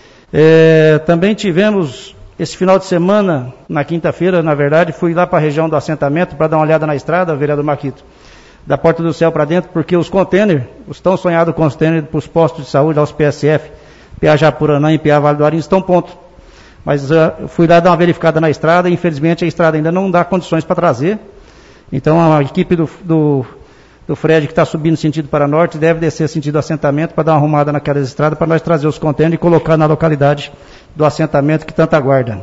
Também tivemos, esse final de semana, na quinta-feira, na verdade, fui lá para a região do assentamento para dar uma olhada na estrada, vereador Marquito, da Porta do Céu para dentro, porque os containers, os tão sonhados containers para os postos de saúde, aos PSF, PA Japuranã e PA Vale do Arim, estão ponto. Mas eu fui lá dar uma verificada na estrada e infelizmente a estrada ainda não dá condições para trazer. Então a equipe do Fred, que está subindo sentido para norte, deve descer sentido assentamento para dar uma arrumada naquelas estradas para nós trazer os contêineres e colocar na localidade do assentamento que tanto aguarda.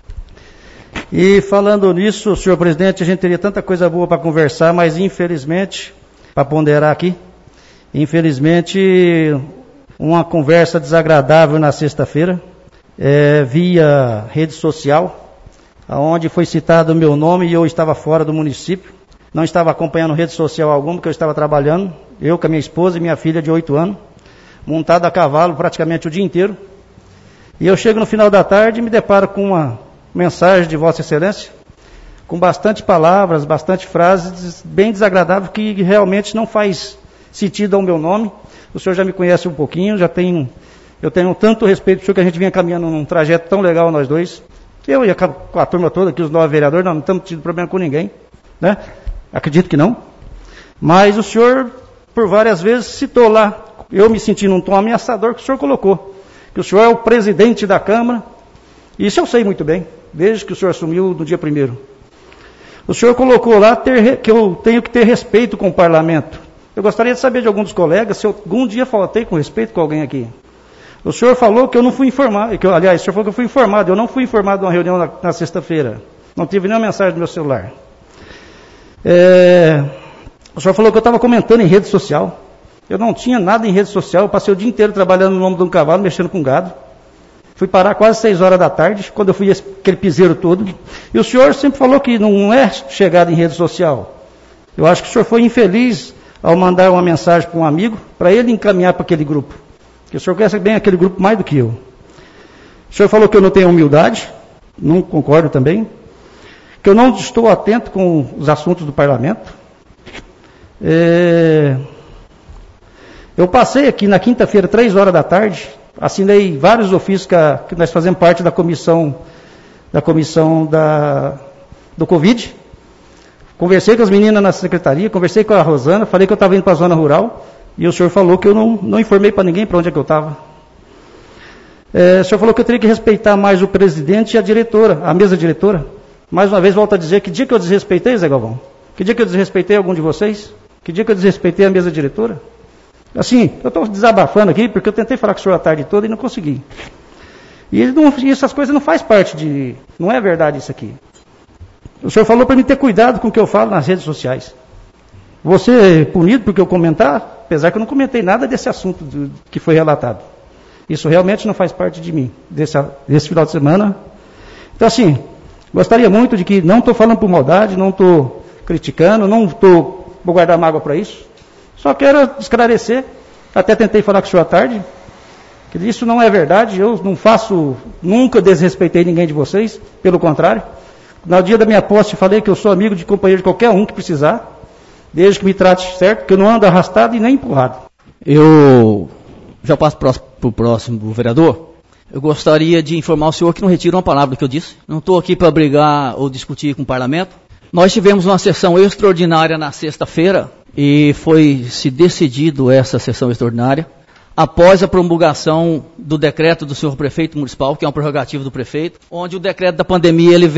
E falando nisso, senhor presidente, a gente teria tanta coisa boa para conversar, mas infelizmente, para ponderar aqui, infelizmente, uma conversa desagradável na sexta-feira, via rede social, onde foi citado o meu nome e eu estava fora do município. Não estava acompanhando rede social alguma, porque eu estava trabalhando, eu com a minha esposa e minha filha de 8 anos, montado a cavalo praticamente o dia inteiro. E eu chego no final da tarde e me deparo com uma mensagem de Vossa Excelência, com bastante palavras, bastante frases, bem desagradáveis, que realmente não faz sentido ao meu nome. O senhor já me conhece um pouquinho, eu tenho tanto respeito por senhor que a gente vinha caminhando num trajeto tão legal nós dois, que eu e com a turma toda aqui, os 9 vereadores, nós não estamos tendo problema com ninguém, né? Acredito que não. Mas o senhor, por várias vezes, citou lá, eu me senti num tom ameaçador que o senhor colocou, que o senhor é o presidente da Câmara. Isso eu sei muito bem, desde que o senhor assumiu no dia 1º. O senhor colocou lá que eu tenho que ter respeito com o parlamento. Eu gostaria de saber de algum dos colegas se eu algum dia faltei com respeito com alguém aqui. O senhor falou que eu não fui informado, aliás, o senhor falou que eu fui informado, eu não fui informado de uma reunião na sexta-feira. Não tive nenhuma mensagem do meu celular. O senhor falou que eu estava comentando em rede social. Eu não tinha nada em rede social, eu passei o dia inteiro trabalhando no lombo de um cavalo, mexendo com gado. Fui parar quase 6 horas da tarde, quando eu fui aquele piseiro todo. E o senhor sempre falou que não é chegado em rede social. Eu acho que o senhor foi infeliz ao mandar uma mensagem para um amigo, para ele encaminhar para aquele grupo. Porque o senhor conhece bem aquele grupo mais do que eu. O senhor falou que eu não tenho humildade, não concordo também. Que eu não estou atento com os assuntos do parlamento. Eu passei aqui na quinta-feira, 3 horas da tarde, assinei vários ofícios que nós fazemos parte da comissão do Covid. Conversei com as meninas na secretaria, conversei com a Rosana, falei que eu estava indo para a zona rural, e o senhor falou que eu não informei para ninguém para onde é que eu estava. O senhor falou que eu teria que respeitar mais o presidente e a diretora, a mesa diretora. Mais uma vez, volto a dizer, que dia que eu desrespeitei, Zé Galvão? Que dia que eu desrespeitei algum de vocês? Que dia que eu desrespeitei a mesa diretora? Assim, eu estou desabafando aqui, porque eu tentei falar com o senhor a tarde toda e não consegui. E essas coisas não faz parte não é verdade isso aqui. O senhor falou para mim ter cuidado com o que eu falo nas redes sociais. vou ser punido porque eu comentar, apesar que eu não comentei nada desse assunto que foi relatado. Isso realmente não faz parte de mim, desse final de semana. Então, assim, gostaria muito de que, não estou falando por maldade, não estou criticando, vou guardar mágoa para isso. Só quero esclarecer, até tentei falar com o senhor à tarde, que isso não é verdade, eu não faço, nunca desrespeitei ninguém de vocês, pelo contrário. No dia da minha posse falei que eu sou amigo de companheiro de qualquer um que precisar, desde que me trate certo, que eu não ando arrastado e nem empurrado. Eu já passo para o próximo vereador. Eu gostaria de informar o senhor que não retiro uma palavra do que eu disse. Não estou aqui para brigar ou discutir com o parlamento. Nós tivemos uma sessão extraordinária na sexta-feira e foi-se decidido essa sessão extraordinária após a promulgação do decreto do senhor prefeito municipal, que é uma prerrogativa do prefeito, onde o decreto da pandemia ele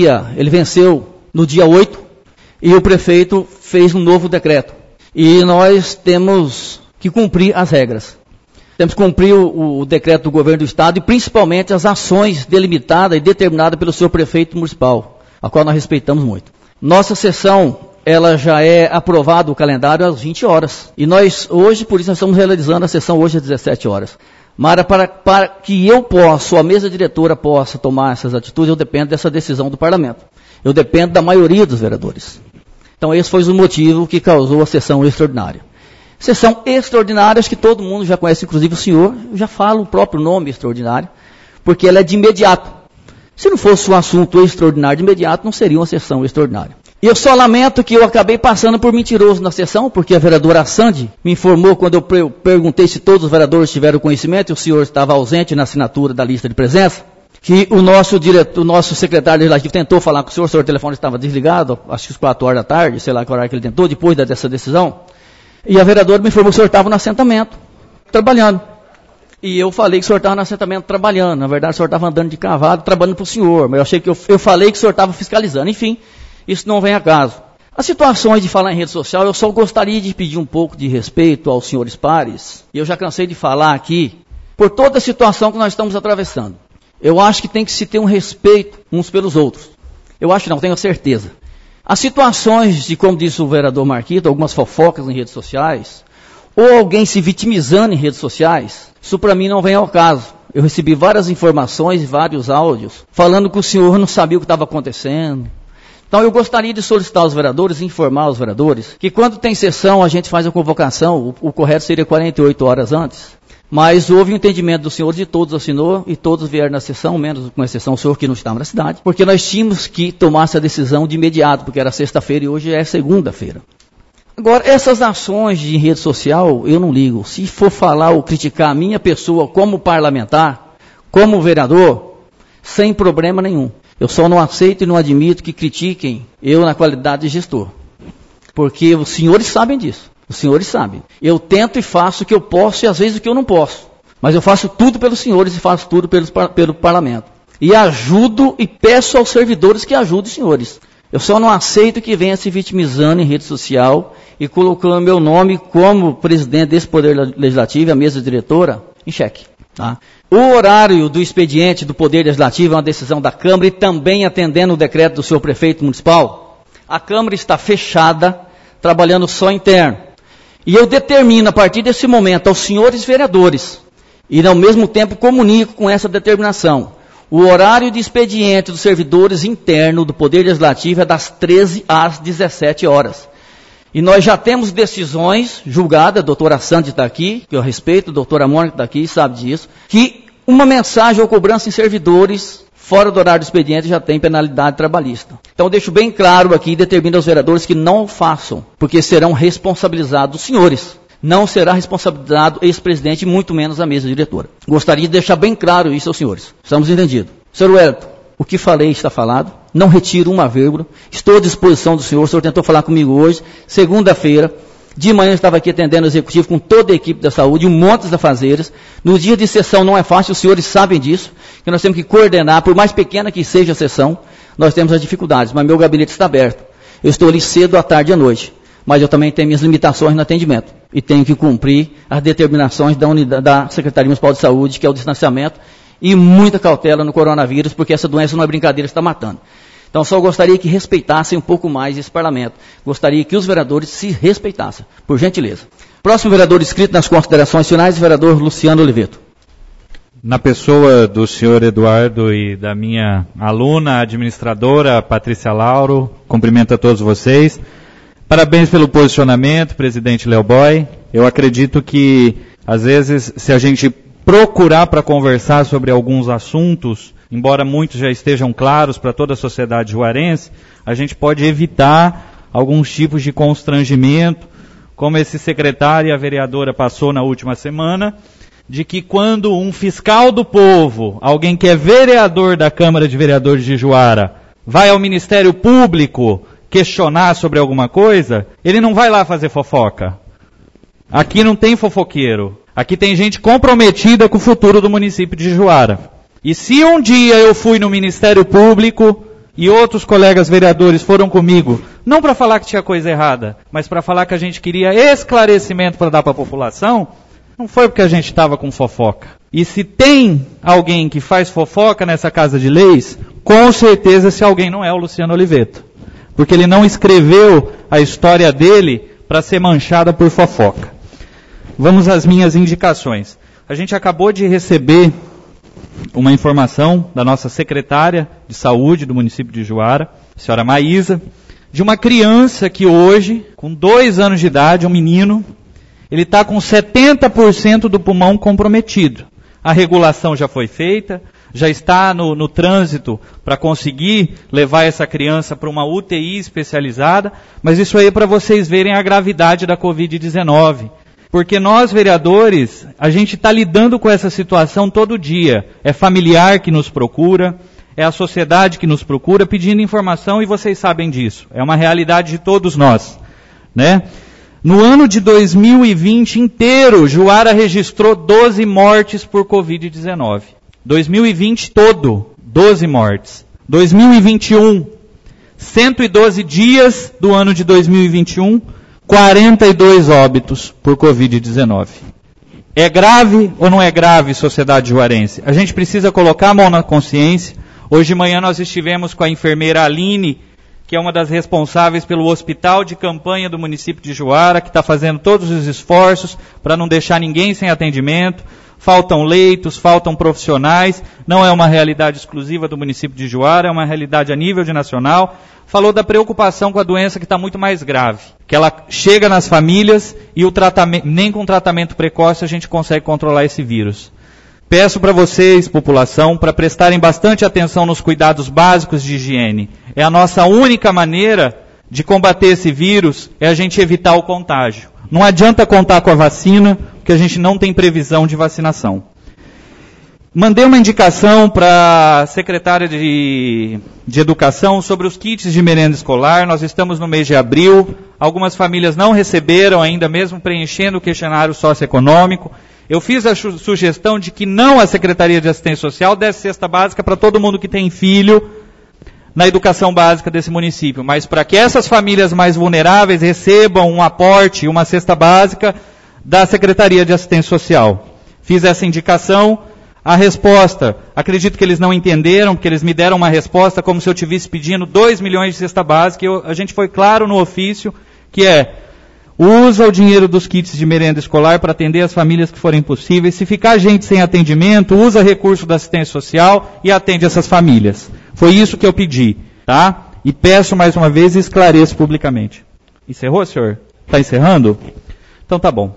venceu no dia 8 e o prefeito fez um novo decreto. E nós temos que cumprir as regras. Temos que cumprir o decreto do governo do estado e principalmente as ações delimitadas e determinadas pelo senhor prefeito municipal, a qual nós respeitamos muito. Nossa sessão, ela já é aprovado o calendário às 20 horas. E nós hoje, por isso nós estamos realizando a sessão hoje às 17 horas. Mas para que eu possa, ou a mesa diretora possa tomar essas atitudes, eu dependo dessa decisão do parlamento. Eu dependo da maioria dos vereadores. Então esse foi o motivo que causou a sessão extraordinária. Sessão extraordinária, acho que todo mundo já conhece, inclusive o senhor, já fala o próprio nome extraordinário, porque ela é de imediato. Se não fosse um assunto extraordinário de imediato, não seria uma sessão extraordinária. E eu só lamento que eu acabei passando por mentiroso na sessão, porque a vereadora Sandy me informou quando eu perguntei se todos os vereadores tiveram conhecimento, e o senhor estava ausente na assinatura da lista de presença, que o nosso secretário legislativo tentou falar com o senhor telefone estava desligado, acho que às 4 horas da tarde, sei lá que horário que ele tentou, depois dessa decisão. E a vereadora me informou que o senhor estava no assentamento, trabalhando. E eu falei que o senhor estava no assentamento trabalhando. Na verdade, o senhor estava andando de cavalo, trabalhando para o senhor. Mas eu achei que eu falei que o senhor estava fiscalizando. Enfim, isso não vem a caso. As situações de falar em rede social, eu só gostaria de pedir um pouco de respeito aos senhores pares. E eu já cansei de falar aqui, por toda a situação que nós estamos atravessando. Eu acho que tem que se ter um respeito uns pelos outros. Eu acho não, tenho certeza. As situações de, como disse o vereador Marquito, algumas fofocas em redes sociais, ou alguém se vitimizando em redes sociais, isso para mim não vem ao caso. Eu recebi várias informações e vários áudios falando que o senhor não sabia o que estava acontecendo. Então eu gostaria de solicitar aos vereadores, informar os vereadores, que quando tem sessão a gente faz a convocação, o correto seria 48 horas antes. Mas houve um entendimento dos senhores e todos assinou e todos vieram na sessão, menos com exceção o senhor que não estava na cidade, porque nós tínhamos que tomar essa decisão de imediato, porque era sexta-feira e hoje é segunda-feira. Agora, essas ações de rede social, eu não ligo. Se for falar ou criticar a minha pessoa como parlamentar, como vereador, sem problema nenhum. Eu só não aceito e não admito que critiquem eu na qualidade de gestor. Porque os senhores sabem disso. Os senhores sabem. Eu tento e faço o que eu posso e às vezes o que eu não posso. Mas eu faço tudo pelos senhores e faço tudo pelo parlamento. E ajudo e peço aos servidores que ajudem os senhores. Eu só não aceito que venha se vitimizando em rede social e colocando meu nome como presidente desse Poder Legislativo e a mesa diretora em xeque. Tá? O horário do expediente do Poder Legislativo é uma decisão da Câmara e também atendendo o decreto do senhor prefeito municipal. A Câmara está fechada, trabalhando só interno. E eu determino, a partir desse momento, aos senhores vereadores, e ao mesmo tempo comunico com essa determinação, o horário de expediente dos servidores internos do Poder Legislativo é das 13 às 17 horas. E nós já temos decisões julgadas, a doutora Sandy está aqui, que eu respeito, a doutora Mônica está aqui, sabe disso, que uma mensagem ou cobrança em servidores fora do horário do expediente já tem penalidade trabalhista. Então eu deixo bem claro aqui e determino aos vereadores que não o façam, porque serão responsabilizados os senhores. Não será responsabilizado ex-presidente, muito menos a mesa diretora. Gostaria de deixar bem claro isso aos senhores. Estamos entendidos. Senhor Wellington, o que falei está falado. Não retiro uma vírgula. Estou à disposição do senhor. O senhor tentou falar comigo hoje, segunda-feira. De manhã eu estava aqui atendendo o executivo com toda a equipe da saúde, um monte de afazeres. No dia de sessão não é fácil, os senhores sabem disso, que nós temos que coordenar, por mais pequena que seja a sessão, nós temos as dificuldades, mas meu gabinete está aberto. Eu estou ali cedo, à tarde e à noite, mas eu também tenho minhas limitações no atendimento e tenho que cumprir as determinações da Secretaria Municipal de Saúde, que é o distanciamento, e muita cautela no coronavírus, porque essa doença não é brincadeira, está matando. Então, só gostaria que respeitassem um pouco mais esse parlamento. Gostaria que os vereadores se respeitassem, por gentileza. Próximo vereador inscrito nas considerações finais, o vereador Luciano Oliveto. Na pessoa do senhor Eduardo e da minha aluna, administradora, Patrícia Lauro, cumprimento a todos vocês. Parabéns pelo posicionamento, presidente Léo Boy. Eu acredito que, às vezes, se a gente procurar para conversar sobre alguns assuntos, embora muitos já estejam claros para toda a sociedade juarense, a gente pode evitar alguns tipos de constrangimento, como esse secretário e a vereadora passou na última semana, de que quando um fiscal do povo, alguém que é vereador da Câmara de Vereadores de Juara, vai ao Ministério Público questionar sobre alguma coisa, ele não vai lá fazer fofoca. Aqui não tem fofoqueiro. Aqui tem gente comprometida com o futuro do município de Juara. E se um dia eu fui no Ministério Público e outros colegas vereadores foram comigo, não para falar que tinha coisa errada, mas para falar que a gente queria esclarecimento para dar para a população, não foi porque a gente estava com fofoca. E se tem alguém que faz fofoca nessa Casa de Leis, com certeza esse alguém não é o Luciano Oliveto. Porque ele não escreveu a história dele para ser manchada por fofoca. Vamos às minhas indicações. A gente acabou de receber uma informação da nossa secretária de saúde do município de Juara, a senhora Maísa, de uma criança que hoje, com 2 anos de idade, um menino, ele está com 70% do pulmão comprometido. A regulação já foi feita, já está no trânsito para conseguir levar essa criança para uma UTI especializada, mas isso aí é para vocês verem a gravidade da Covid-19. Porque nós, vereadores, a gente está lidando com essa situação todo dia. É familiar que nos procura, é a sociedade que nos procura pedindo informação e vocês sabem disso. É uma realidade de todos nós, né? No ano de 2020 inteiro, Juara registrou 12 mortes por Covid-19. 2020 todo, 12 mortes. 2021, 112 dias do ano de 2021, 42 óbitos por Covid-19. É grave ou não é grave, sociedade juarense? A gente precisa colocar a mão na consciência. Hoje de manhã nós estivemos com a enfermeira Aline, que é uma das responsáveis pelo hospital de campanha do município de Juara, que está fazendo todos os esforços para não deixar ninguém sem atendimento. Faltam leitos, faltam profissionais, não é uma realidade exclusiva do município de Juara, é uma realidade a nível de nacional. Falou da preocupação com a doença que está muito mais grave, que ela chega nas famílias e o tratamento, nem com tratamento precoce a gente consegue controlar esse vírus. Peço para vocês, população, para prestarem bastante atenção nos cuidados básicos de higiene. É a nossa única maneira de combater esse vírus, é a gente evitar o contágio. Não adianta contar com a vacina, porque a gente não tem previsão de vacinação. Mandei uma indicação para a secretária de Educação sobre os kits de merenda escolar. Nós estamos no mês de abril. Algumas famílias não receberam ainda, mesmo preenchendo o questionário socioeconômico. Eu fiz a sugestão de que não a Secretaria de Assistência Social desse cesta básica para todo mundo que tem filho na educação básica desse município, mas para que essas famílias mais vulneráveis recebam um aporte, uma cesta básica da Secretaria de Assistência Social. Fiz essa indicação. A resposta, acredito que eles não entenderam, porque eles me deram uma resposta como se eu estivesse pedindo 2 milhões de cesta básica. A gente foi claro no ofício, que é, usa o dinheiro dos kits de merenda escolar para atender as famílias que forem possíveis. Se ficar gente sem atendimento, usa recurso da assistência social e atende essas famílias. Foi isso que eu pedi, tá? E peço mais uma vez e esclareço publicamente. Encerrou, senhor? Está encerrando? Então tá bom.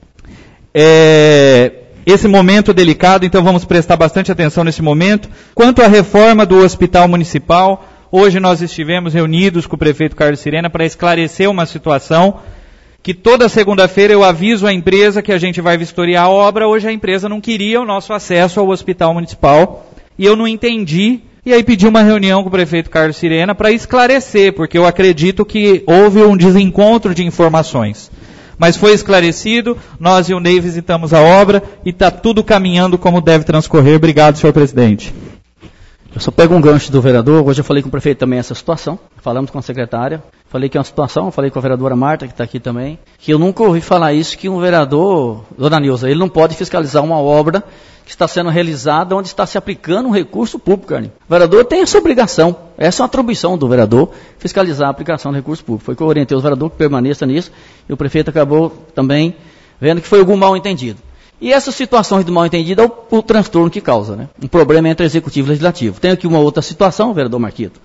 Esse momento delicado, então vamos prestar bastante atenção nesse momento. Quanto à reforma do hospital municipal, hoje nós estivemos reunidos com o prefeito Carlos Sirena para esclarecer uma situação que toda segunda-feira eu aviso a empresa que a gente vai vistoriar a obra. Hoje a empresa não queria o nosso acesso ao hospital municipal e eu não entendi. E aí pedi uma reunião com o prefeito Carlos Sirena para esclarecer, porque eu acredito que houve um desencontro de informações. Mas foi esclarecido, nós e o Ney visitamos a obra e está tudo caminhando como deve transcorrer. Obrigado, senhor presidente. Eu só pego um gancho do vereador. Hoje eu falei com o prefeito também essa situação. Falamos com a secretária. Falei que é uma situação, falei com a vereadora Marta, que está aqui também, que eu nunca ouvi falar isso, que um vereador, dona Nilza, ele não pode fiscalizar uma obra que está sendo realizada onde está se aplicando um recurso público, Carlinhos. O vereador tem essa obrigação. Essa é uma atribuição do vereador, fiscalizar a aplicação do recurso público. Foi que eu orientei os vereadores que permaneçam nisso, e o prefeito acabou também vendo que foi algum mal entendido. E essas situações do mal entendido é o transtorno que causa, né? Um problema entre executivo e legislativo. Tem aqui uma outra situação, vereador Marquito.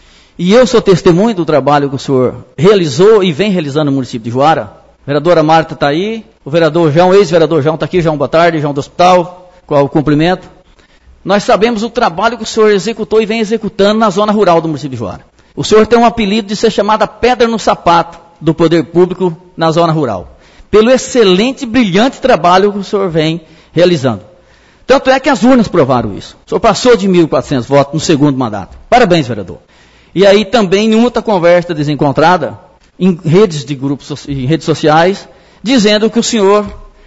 E eu sou testemunho do trabalho que o senhor realizou e vem realizando no município de Juara. A vereadora Marta está aí, o vereador João, ex-vereador João está aqui, João, boa tarde, João do Hospital, qual o cumprimento. Nós sabemos o trabalho que o senhor executou e vem executando na zona rural do município de Juara. O senhor tem um apelido de ser chamado pedra no sapato do poder público na zona rural, pelo excelente e brilhante trabalho que o senhor vem realizando. Tanto é que as urnas provaram isso. O senhor passou de 1.400 votos no segundo mandato. Parabéns, vereador. E aí também em outra conversa desencontrada, em redes de grupos, em redes sociais, dizendo que o senhor,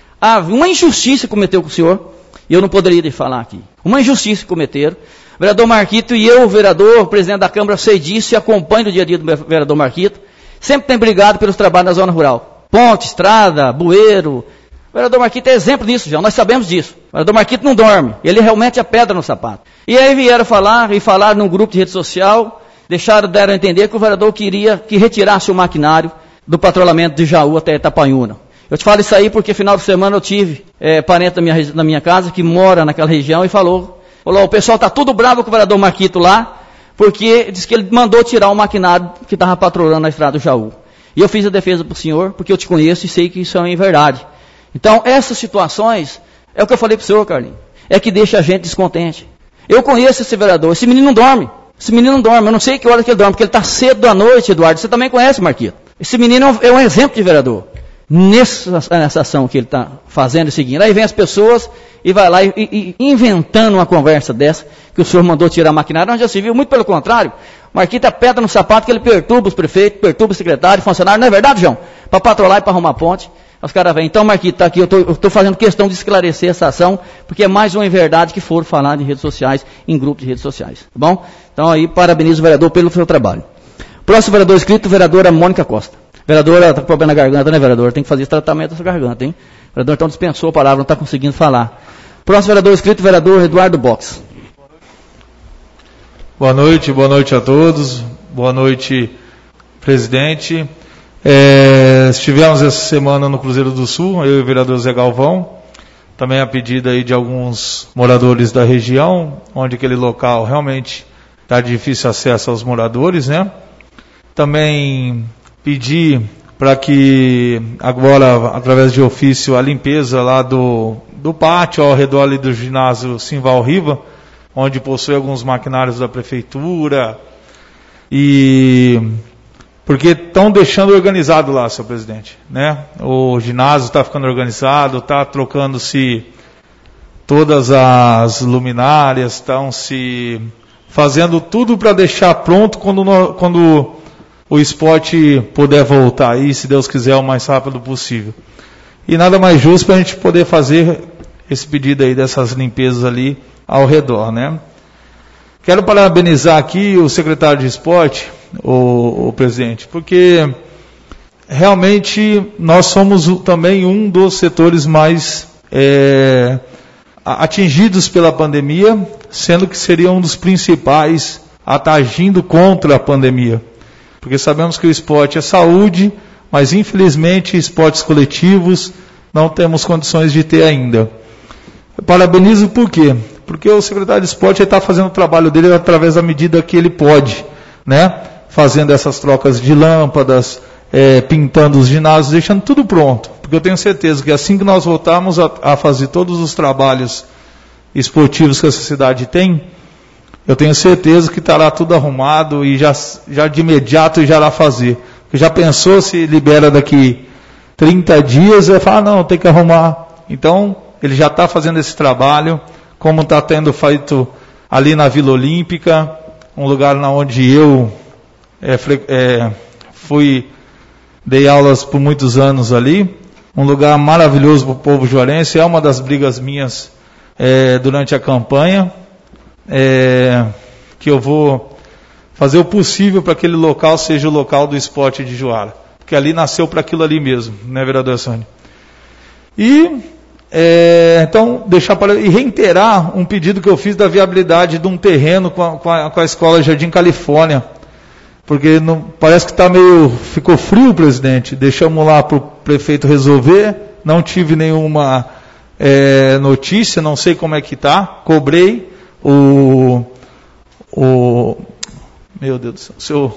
uma injustiça cometeu com o senhor, e eu não poderia falar aqui. Uma injustiça que cometeram. O vereador Marquito e eu, o vereador, o presidente da Câmara, sei disso e acompanho o dia a dia do vereador Marquito, sempre tem brigado pelos trabalhos na zona rural. Ponte, estrada, bueiro. O vereador Marquito é exemplo disso, já. Nós sabemos disso. O vereador Marquito não dorme. Ele realmente é pedra no sapato. E aí vieram falar, e falaram num grupo de rede social, deram a entender que o vereador queria que retirasse o maquinário do patrulhamento de Jaú até Itapanhuna. Eu te falo isso aí porque final de semana eu tive parente na minha casa que mora naquela região e falou, o pessoal está tudo bravo com o vereador Marquito lá, porque diz que ele mandou tirar o maquinário que estava patrulhando na estrada do Jaú. E eu fiz a defesa para o senhor, porque eu te conheço e sei que isso é verdade. Então, essas situações, é o que eu falei para o senhor, Carlinhos, é que deixa a gente descontente. Eu conheço esse vereador, esse menino não dorme. Esse menino não dorme, eu não sei que hora que ele dorme, porque ele está cedo da noite, Eduardo. Você também conhece, Marquito. Esse menino é um exemplo de vereador. Nessa ação que ele está fazendo e seguindo. Aí vem as pessoas e vai lá e inventando uma conversa dessa, que o senhor mandou tirar a maquinária, onde já se viu, muito pelo contrário. Marquito é pedra no sapato que ele perturba os prefeitos, perturba o secretário, funcionário. Não é verdade, João? Para patrolar e para arrumar ponte. Os caras vêm, então Marquito, está aqui, eu estou fazendo questão de esclarecer essa ação, porque é mais uma inverdade que foram falar em redes sociais, em grupos de redes sociais, tá bom? Então aí, parabenizo o vereador pelo seu trabalho. Próximo vereador inscrito, vereadora Mônica Costa. Vereadora, está com problema na garganta, né, vereador? Tem que fazer esse tratamento dessa garganta, hein? O vereador então dispensou a palavra, não está conseguindo falar. Próximo vereador inscrito, vereador Eduardo Box. Boa noite a todos. Boa noite, presidente. Estivemos essa semana no Cruzeiro do Sul, eu e o vereador Zé Galvão, também a pedido aí de alguns moradores da região, onde aquele local realmente está de difícil acesso aos moradores, né? Também pedi para que agora, através de ofício, a limpeza lá do pátio ao redor ali do ginásio Simval Riva, onde possui alguns maquinários da prefeitura, porque estão deixando organizado lá, senhor presidente, né? O ginásio está ficando organizado, está trocando-se todas as luminárias, estão se fazendo tudo para deixar pronto quando o esporte puder voltar aí, se Deus quiser, o mais rápido possível. E nada mais justo para a gente poder fazer esse pedido aí dessas limpezas ali ao redor, né? Quero parabenizar aqui o secretário de esporte, o presidente, porque realmente nós somos também um dos setores mais atingidos pela pandemia, sendo que seria um dos principais a estar agindo contra a pandemia. Porque sabemos que o esporte é saúde, mas infelizmente esportes coletivos não temos condições de ter ainda. Eu parabenizo por quê? Porque o secretário de esporte está fazendo o trabalho dele através da medida que ele pode, né? Fazendo essas trocas de lâmpadas, pintando os ginásios, deixando tudo pronto. Porque eu tenho certeza que assim que nós voltarmos a fazer todos os trabalhos esportivos que essa cidade tem, eu tenho certeza que estará tudo arrumado e já de imediato já irá fazer. Porque já pensou se libera daqui 30 dias, vai falar, não, tem que arrumar. Então, ele já está fazendo esse trabalho, como está tendo feito ali na Vila Olímpica, um lugar onde eu dei aulas por muitos anos ali, um lugar maravilhoso para o povo juarense, é uma das brigas minhas durante a campanha. que eu vou fazer o possível para que aquele local seja o local do esporte de Juara. Porque ali nasceu para aquilo ali mesmo, né, vereador Sônia? E, então, e reiterar um pedido que eu fiz da viabilidade de um terreno com a escola Jardim Califórnia. Porque parece que ficou frio, presidente. Deixamos lá para o prefeito resolver. Não tive nenhuma notícia, não sei como é que está. Cobrei meu Deus do céu,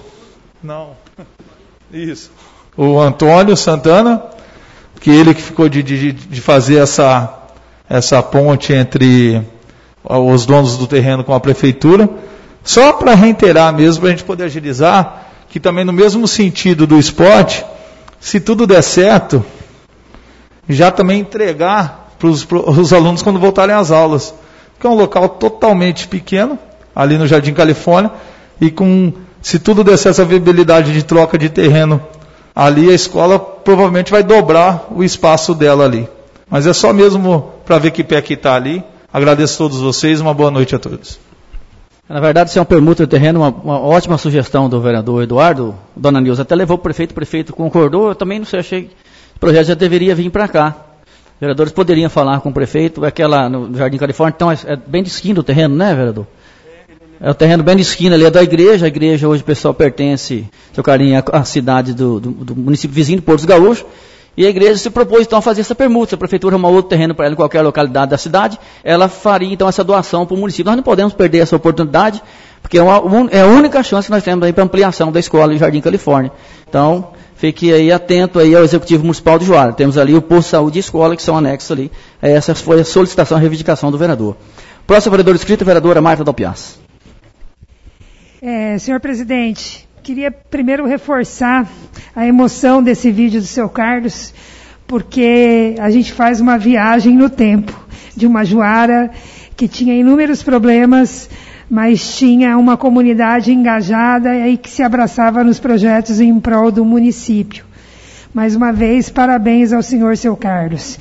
o Antônio Santana, que ele que ficou de fazer essa ponte entre os donos do terreno com a prefeitura. Só para reiterar mesmo, para a gente poder agilizar, que também no mesmo sentido do esporte, se tudo der certo, já também entregar para os alunos quando voltarem às aulas. Que é um local totalmente pequeno, ali no Jardim Califórnia, e se tudo der certo, essa viabilidade de troca de terreno ali, a escola provavelmente vai dobrar o espaço dela ali. Mas é só mesmo para ver que pé que está ali. Agradeço a todos vocês, uma boa noite a todos. Na verdade, isso é uma permuta de terreno, uma ótima sugestão do vereador Eduardo. Dona Nilza até levou o prefeito concordou. Eu também não sei, achei que o projeto já deveria vir para cá. Os vereadores poderiam falar com o prefeito, aquela no Jardim Califórnia, então é bem de esquina o terreno, né, vereador? É o terreno bem de esquina ali, é da igreja. A igreja hoje, o pessoal pertence, seu carinho, à cidade do município vizinho, Porto dos Gaúchos. E a igreja se propôs, então, a fazer essa permuta. Se a prefeitura arrumar outro terreno para ela em qualquer localidade da cidade, ela faria, então, essa doação para o município. Nós não podemos perder essa oportunidade, porque é a única chance que nós temos aí para ampliação da escola em Jardim Califórnia. Então, fique aí atento aí ao Executivo Municipal de Juara. Temos ali o posto de saúde e escola, que são anexos ali. Essa foi a solicitação e reivindicação do vereador. Próximo vereador inscrito, a vereadora Marta Dalpiaz. Senhor presidente, queria primeiro reforçar a emoção desse vídeo do seu Carlos, porque a gente faz uma viagem no tempo de uma Juara que tinha inúmeros problemas, mas tinha uma comunidade engajada e que se abraçava nos projetos em prol do município. Mais uma vez, parabéns ao senhor seu Carlos.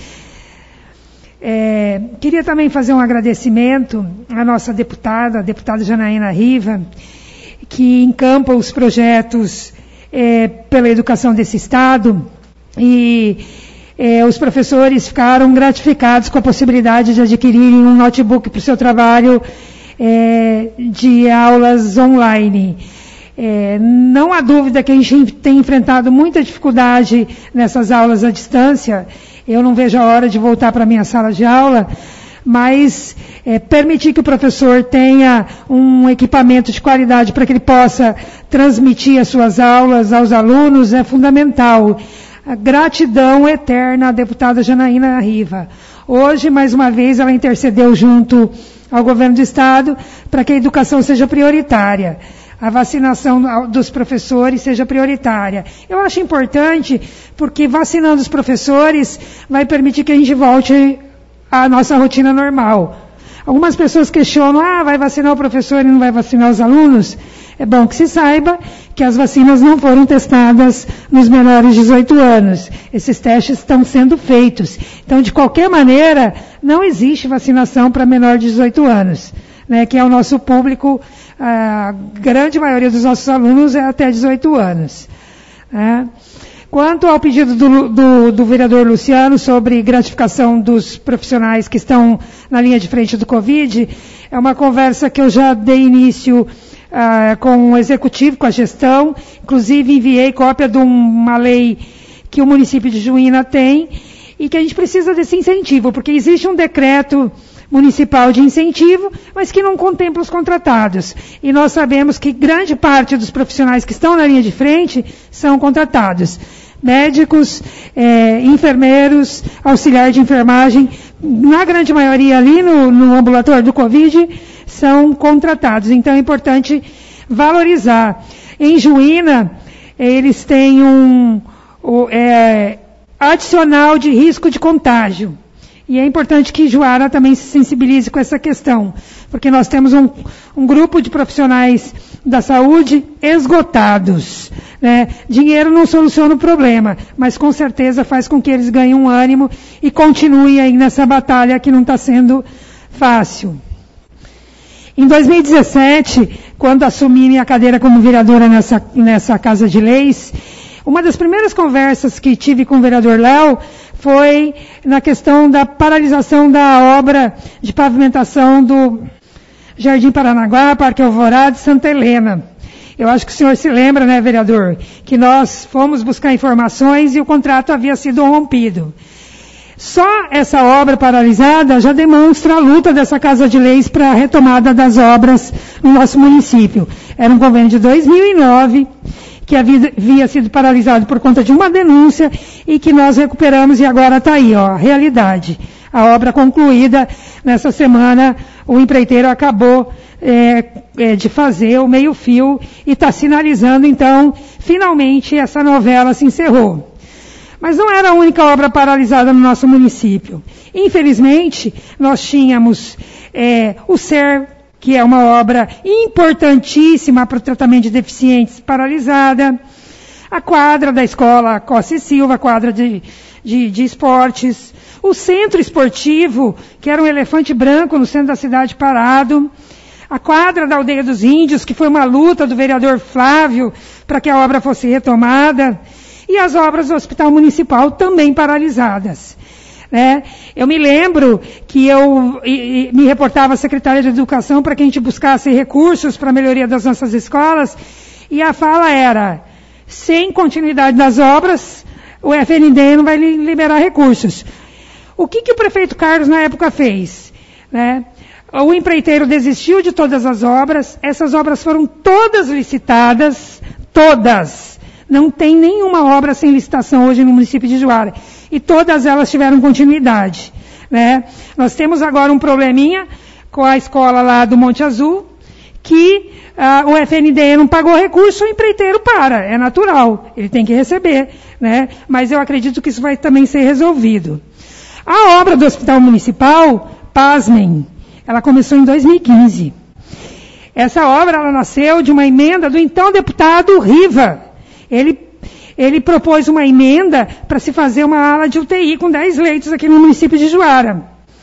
Queria também fazer um agradecimento à nossa deputada, a deputada Janaína Riva, que encampa os projetos pela educação desse Estado, e os professores ficaram gratificados com a possibilidade de adquirirem um notebook para o seu trabalho de aulas online. Não há dúvida que a gente tem enfrentado muita dificuldade nessas aulas à distância. Eu não vejo a hora de voltar para a minha sala de aula, mas permitir que o professor tenha um equipamento de qualidade para que ele possa transmitir as suas aulas aos alunos é fundamental. A gratidão eterna à deputada Janaína Riva. Hoje, mais uma vez, ela intercedeu junto ao governo do Estado para que a educação seja prioritária, a vacinação dos professores seja prioritária. Eu acho importante, porque vacinando os professores vai permitir que a gente volte à nossa rotina normal. Algumas pessoas questionam, vai vacinar o professor e não vai vacinar os alunos? É bom que se saiba que as vacinas não foram testadas nos menores de 18 anos. Esses testes estão sendo feitos. Então, de qualquer maneira, não existe vacinação para menor de 18 anos, né, que é o nosso público. A grande maioria dos nossos alunos é até 18 anos. Né. Quanto ao pedido do vereador Luciano sobre gratificação dos profissionais que estão na linha de frente do Covid, é uma conversa que eu já dei início com o executivo, com a gestão, inclusive enviei cópia de uma lei que o município de Juína tem e que a gente precisa desse incentivo, porque existe um decreto municipal de incentivo, mas que não contempla os contratados. E nós sabemos que grande parte dos profissionais que estão na linha de frente são contratados. Médicos, enfermeiros, auxiliar de enfermagem, na grande maioria ali no ambulatório do Covid, são contratados. Então é importante valorizar. Em Juína, eles têm adicional de risco de contágio. E é importante que Juara também se sensibilize com essa questão, porque nós temos um grupo de profissionais da saúde esgotados. Né? Dinheiro não soluciona o problema, mas com certeza faz com que eles ganhem um ânimo e continuem aí nessa batalha que não está sendo fácil. Em 2017, quando assumi minha cadeira como vereadora nessa Casa de Leis, uma das primeiras conversas que tive com o vereador Léo foi na questão da paralisação da obra de pavimentação do Jardim Paranaguá, Parque Alvorada e Santa Helena. Eu acho que o senhor se lembra, né, vereador, que nós fomos buscar informações e o contrato havia sido rompido. Só essa obra paralisada já demonstra a luta dessa Casa de Leis para a retomada das obras no nosso município. Era um convênio de 2009, que havia sido paralisado por conta de uma denúncia e que nós recuperamos e agora está aí, ó, a realidade. A obra concluída nessa semana, o empreiteiro acabou de fazer o meio-fio e está sinalizando, então, finalmente essa novela se encerrou. Mas não era a única obra paralisada no nosso município. Infelizmente, nós tínhamos o SER, que é uma obra importantíssima para o tratamento de deficientes, paralisada. A quadra da escola Costa e Silva, quadra de esportes. O centro esportivo, que era um elefante branco no centro da cidade parado. A quadra da Aldeia dos Índios, que foi uma luta do vereador Flávio para que a obra fosse retomada. E as obras do Hospital Municipal também paralisadas. Né? Eu me lembro que eu me reportava à Secretaria de Educação para que a gente buscasse recursos para a melhoria das nossas escolas, e a fala era, sem continuidade das obras, o FNDE não vai liberar recursos. O que o prefeito Carlos na época fez? Né? O empreiteiro desistiu de todas as obras, essas obras foram todas licitadas, todas. Não tem nenhuma obra sem licitação hoje no município de Juara. E todas elas tiveram continuidade. Né? Nós temos agora um probleminha com a escola lá do Monte Azul, que o FNDE não pagou recurso, o empreiteiro para. É natural, ele tem que receber. Né? Mas eu acredito que isso vai também ser resolvido. A obra do Hospital Municipal, pasmem, ela começou em 2015. Essa obra ela nasceu de uma emenda do então deputado Riva. Ele propôs uma emenda para se fazer uma ala de UTI com 10 leitos aqui no município de Juara.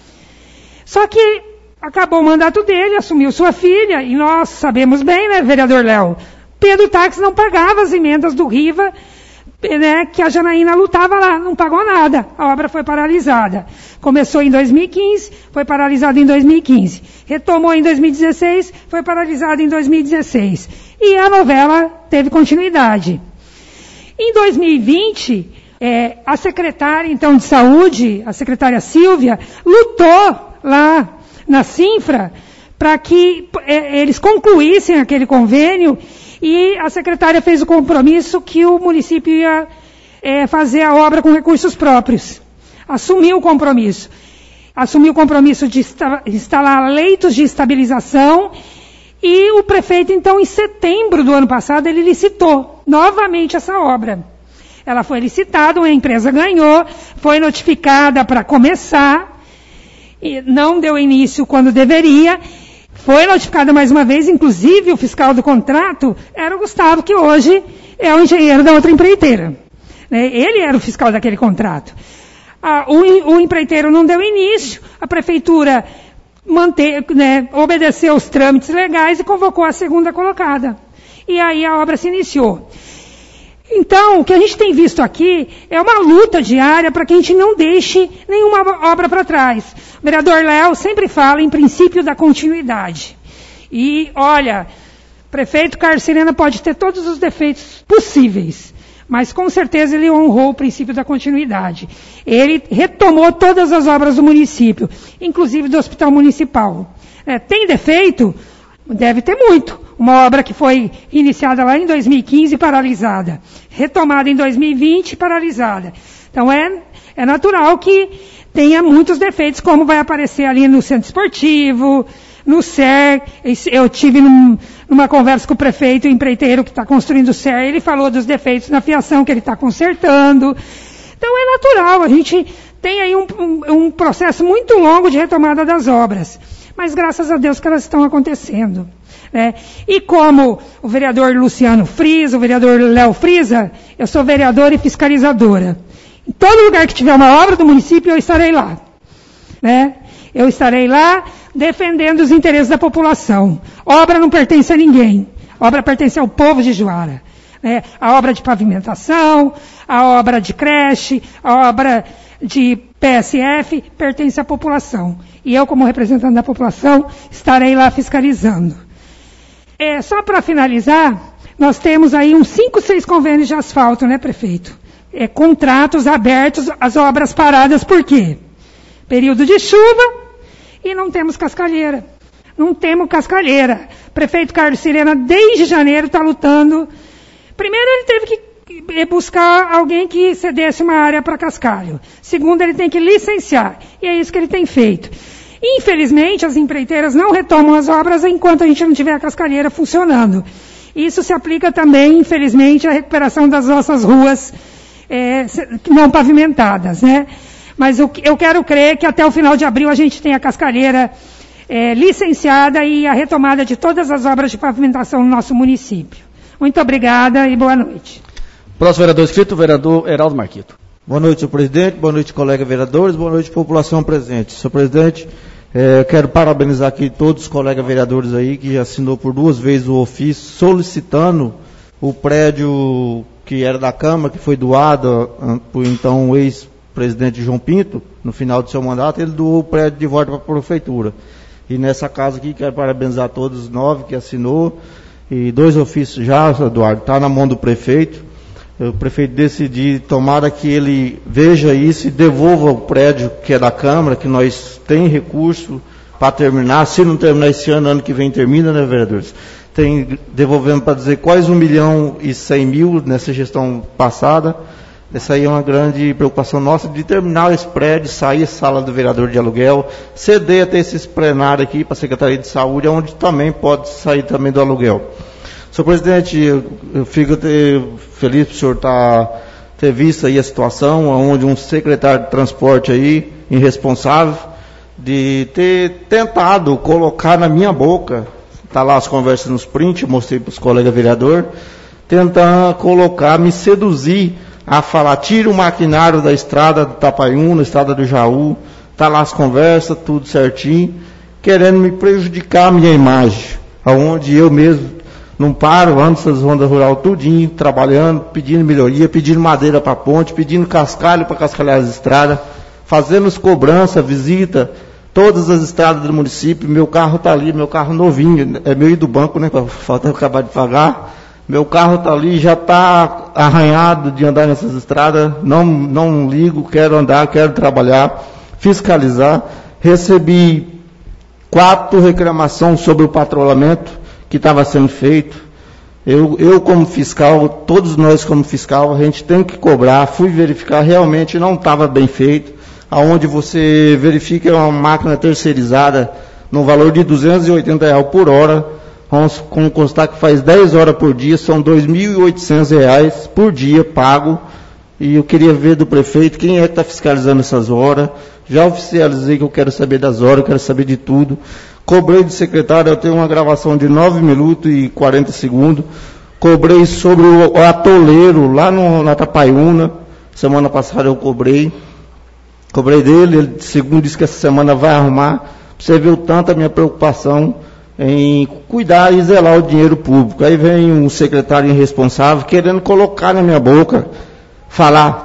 Só que acabou o mandato dele, assumiu sua filha, e nós sabemos bem, né, vereador Léo? Pedro Táxi não pagava as emendas do Riva, né, que a Janaína lutava lá, não pagou nada. A obra foi paralisada. Começou em 2015, foi paralisada em 2015. Retomou em 2016, foi paralisada em 2016. E a novela teve continuidade. Em 2020, a secretária, então, de saúde, a secretária Silvia, lutou lá na Sinfra para que eles concluíssem aquele convênio, e a secretária fez o compromisso que o município ia fazer a obra com recursos próprios. Assumiu o compromisso. Assumiu o compromisso de instalar leitos de estabilização. E o prefeito, então, em setembro do ano passado, ele licitou novamente essa obra. Ela foi licitada, uma empresa ganhou, foi notificada para começar, e não deu início quando deveria, foi notificada mais uma vez, inclusive o fiscal do contrato era o Gustavo, que hoje é o engenheiro da outra empreiteira. Ele era o fiscal daquele contrato. O empreiteiro não deu início, a prefeitura obedeceu os trâmites legais e convocou a segunda colocada. E aí a obra se iniciou. Então, o que a gente tem visto aqui é uma luta diária para que a gente não deixe nenhuma obra para trás. O vereador Léo sempre fala em princípio da continuidade. E, olha, o prefeito Carlos Serena pode ter todos os defeitos possíveis, mas com certeza ele honrou o princípio da continuidade. Ele retomou todas as obras do município, inclusive do Hospital Municipal. Tem defeito? Deve ter muito. Uma obra que foi iniciada lá em 2015 paralisada. Retomada em 2020 paralisada. Então é natural que tenha muitos defeitos, como vai aparecer ali no centro esportivo, no SER. Eu tive numa conversa com o prefeito, o empreiteiro que está construindo o SER, ele falou dos defeitos na fiação que ele está consertando. Então é natural, a gente tem aí um processo muito longo de retomada das obras. Mas graças a Deus que elas estão acontecendo. E como o vereador Luciano frisa, o vereador Léo frisa, eu sou vereadora e fiscalizadora. Em todo lugar que tiver uma obra do município, eu estarei lá. Eu estarei lá defendendo os interesses da população. Obra não pertence a ninguém. Obra pertence ao povo de Juara. A obra de pavimentação, a obra de creche, a obra de PSF pertence à população. E eu, como representante da população, estarei lá fiscalizando. Só para finalizar, nós temos aí uns 5, 6 convênios de asfalto, né, prefeito? Contratos abertos, as obras paradas, por quê? Período de chuva e não temos cascalheira. Não temos cascalheira. Prefeito Carlos Sirena, desde janeiro, está lutando. Primeiro, ele teve que buscar alguém que cedesse uma área para cascalho. Segundo, ele tem que licenciar. E é isso que ele tem feito. Infelizmente, as empreiteiras não retomam as obras enquanto a gente não tiver a cascalheira funcionando. Isso se aplica também, infelizmente, à recuperação das nossas ruas não pavimentadas, né? Mas eu quero crer que até o final de abril a gente tenha a cascalheira licenciada e a retomada de todas as obras de pavimentação no nosso município. Muito obrigada e boa noite. Próximo vereador inscrito, o vereador Heraldo Marquito. Boa noite, senhor presidente. Boa noite, colegas vereadores. Boa noite, população presente. Senhor presidente, quero parabenizar aqui todos os colegas vereadores aí que assinou por 2 vezes o ofício solicitando o prédio que era da Câmara, que foi doado por então o ex-presidente João Pinto, no final do seu mandato, ele doou o prédio de volta para a prefeitura. E nessa casa aqui quero parabenizar todos os 9 que assinou, e 2 ofícios já, Eduardo, está na mão do prefeito. O prefeito decidir, tomara que ele veja isso e devolva o prédio que é da Câmara, que nós tem recurso para terminar. Se não terminar esse ano, ano que vem termina, né, vereadores? Devolvendo para dizer quase 1.100.000 nessa gestão passada. Essa aí é uma grande preocupação nossa de terminar esse prédio, sair a sala do vereador de aluguel, ceder até esse plenário aqui para a Secretaria de Saúde, onde também pode sair também do aluguel. Senhor presidente, eu fico feliz por o senhor ter visto aí a situação, onde um secretário de transporte aí, irresponsável, de ter tentado colocar na minha boca, está lá as conversas nos print, mostrei para os colegas vereadores, tentar colocar, me seduzir a falar, tira o maquinário da estrada do Tapaiúna, estrada do Jaú, está lá as conversas, tudo certinho, querendo me prejudicar a minha imagem, aonde eu mesmo não paro, ando essas rondas rural tudinho, trabalhando, pedindo melhoria, pedindo madeira para a ponte, pedindo cascalho para cascalhar as estradas, fazendo as cobranças, visita, todas as estradas do município. Meu carro está ali, meu carro novinho, é meu ir do banco, né, falta eu acabar de pagar. Meu carro está ali, já está arranhado de andar nessas estradas, não ligo, quero andar, quero trabalhar, fiscalizar. Recebi 4 reclamações sobre o patrulhamento que estava sendo feito. Eu como fiscal, todos nós como fiscal, a gente tem que cobrar. Fui verificar, realmente não estava bem feito. Aonde você verifica uma máquina terceirizada no valor de R$280 por hora. Vamos constar que faz 10 horas por dia, são R$2.800 por dia pago. E eu queria ver do prefeito quem é que está fiscalizando essas horas. Já oficializei que eu quero saber das horas, eu quero saber de tudo. Cobrei do secretário, eu tenho uma gravação de 9 minutos e 40 segundos. Cobrei sobre o atoleiro lá na Tapaiúna. Semana passada eu cobrei. Cobrei dele, ele segundo disse que essa semana vai arrumar. Pra você ver o tanto a minha preocupação em cuidar e zelar o dinheiro público. Aí vem um secretário irresponsável querendo colocar na minha boca, falar,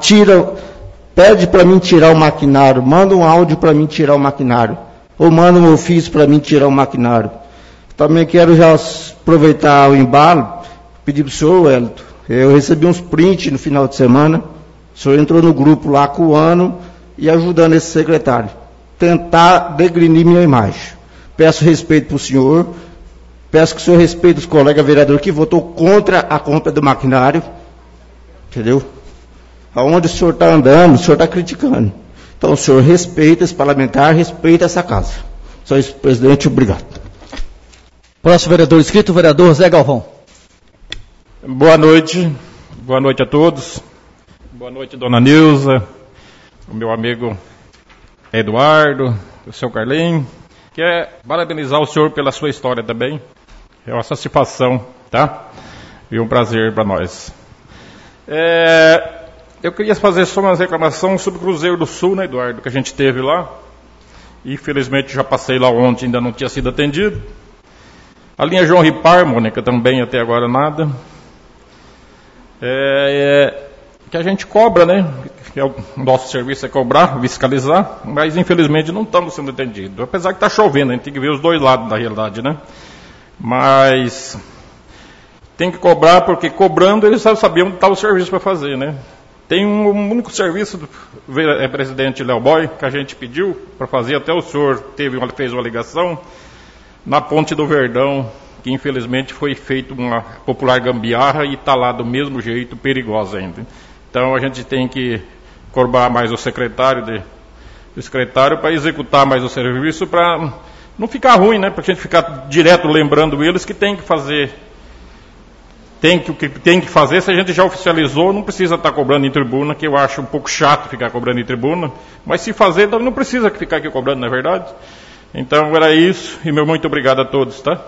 pede para mim tirar o maquinário, manda um áudio para mim tirar o maquinário. Ou manda um ofício para mim tirar o maquinário. Também quero já aproveitar o embalo, pedir para o senhor, Wellington. Eu recebi uns prints no final de semana. O senhor entrou no grupo lá coando e ajudando esse secretário. Tentar degrinir minha imagem. Peço respeito para o senhor. Peço que o senhor respeite os colegas vereadores que votou contra a compra do maquinário. Entendeu? Aonde o senhor está andando, o senhor está criticando. Então, o senhor respeita esse parlamentar, respeita essa casa. Só isso, presidente, obrigado. Próximo vereador inscrito, o vereador Zé Galvão. Boa noite a todos. Boa noite, dona Nilza, o meu amigo Eduardo, o seu Carlinhos. Quero parabenizar o senhor pela sua história também. É uma satisfação, tá? E um prazer para nós. Eu queria fazer só uma reclamação sobre o Cruzeiro do Sul, né, Eduardo, que a gente teve lá. Infelizmente já passei lá ontem, ainda não tinha sido atendido. A linha João Ripar, Mônica, também até agora nada. Que a gente cobra, né? Que o nosso serviço é cobrar, fiscalizar, mas infelizmente não estamos sendo atendidos. Apesar que está chovendo, a gente tem que ver os dois lados da realidade, né? Mas tem que cobrar, porque cobrando eles sabiam onde está o serviço para fazer, né? Tem um único serviço do presidente Léo Boy, que a gente pediu para fazer, até o senhor fez uma ligação, na Ponte do Verdão, que infelizmente foi feita uma popular gambiarra e está lá do mesmo jeito, perigosa ainda. Então a gente tem que cobrar mais o secretário para executar mais o serviço, para não ficar ruim, né? Para a gente ficar direto lembrando eles que tem que fazer. O que tem que fazer, se a gente já oficializou, não precisa estar cobrando em tribuna, que eu acho um pouco chato ficar cobrando em tribuna, mas se fazer, não precisa ficar aqui cobrando, não é verdade? Então era isso, e meu muito obrigado a todos, tá?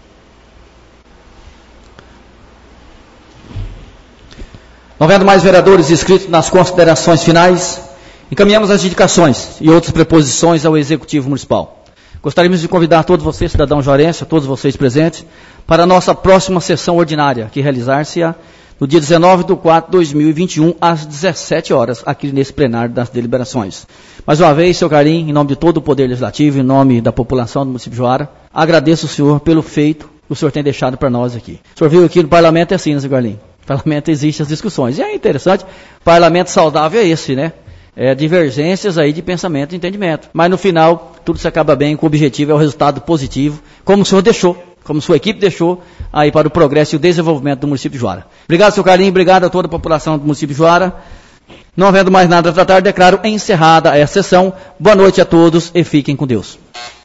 Não vendo mais vereadores inscritos nas considerações finais, encaminhamos as indicações e outras preposições ao Executivo Municipal. Gostaríamos de convidar todos vocês, cidadão Juarense, todos vocês presentes, para a nossa próxima sessão ordinária, que realizar-se-á no dia 19/4/2021, às 17 horas, aqui nesse plenário das deliberações. Mais uma vez, seu Carlinhos, em nome de todo o Poder Legislativo, em nome da população do município de Juara, agradeço o senhor pelo feito que o senhor tem deixado para nós aqui. O senhor viu aqui no parlamento é assim, né, seu Carlinhos? No parlamento existem as discussões. E é interessante, parlamento saudável é esse, né? Divergências aí de pensamento e entendimento. Mas no final, tudo se acaba bem, com o objetivo é o resultado positivo, como o senhor deixou, como sua equipe deixou, aí para o progresso e o desenvolvimento do município de Juara. Obrigado, seu Carlinhos, obrigado a toda a população do município de Juara. Não havendo mais nada a tratar, declaro encerrada essa sessão. Boa noite a todos e fiquem com Deus.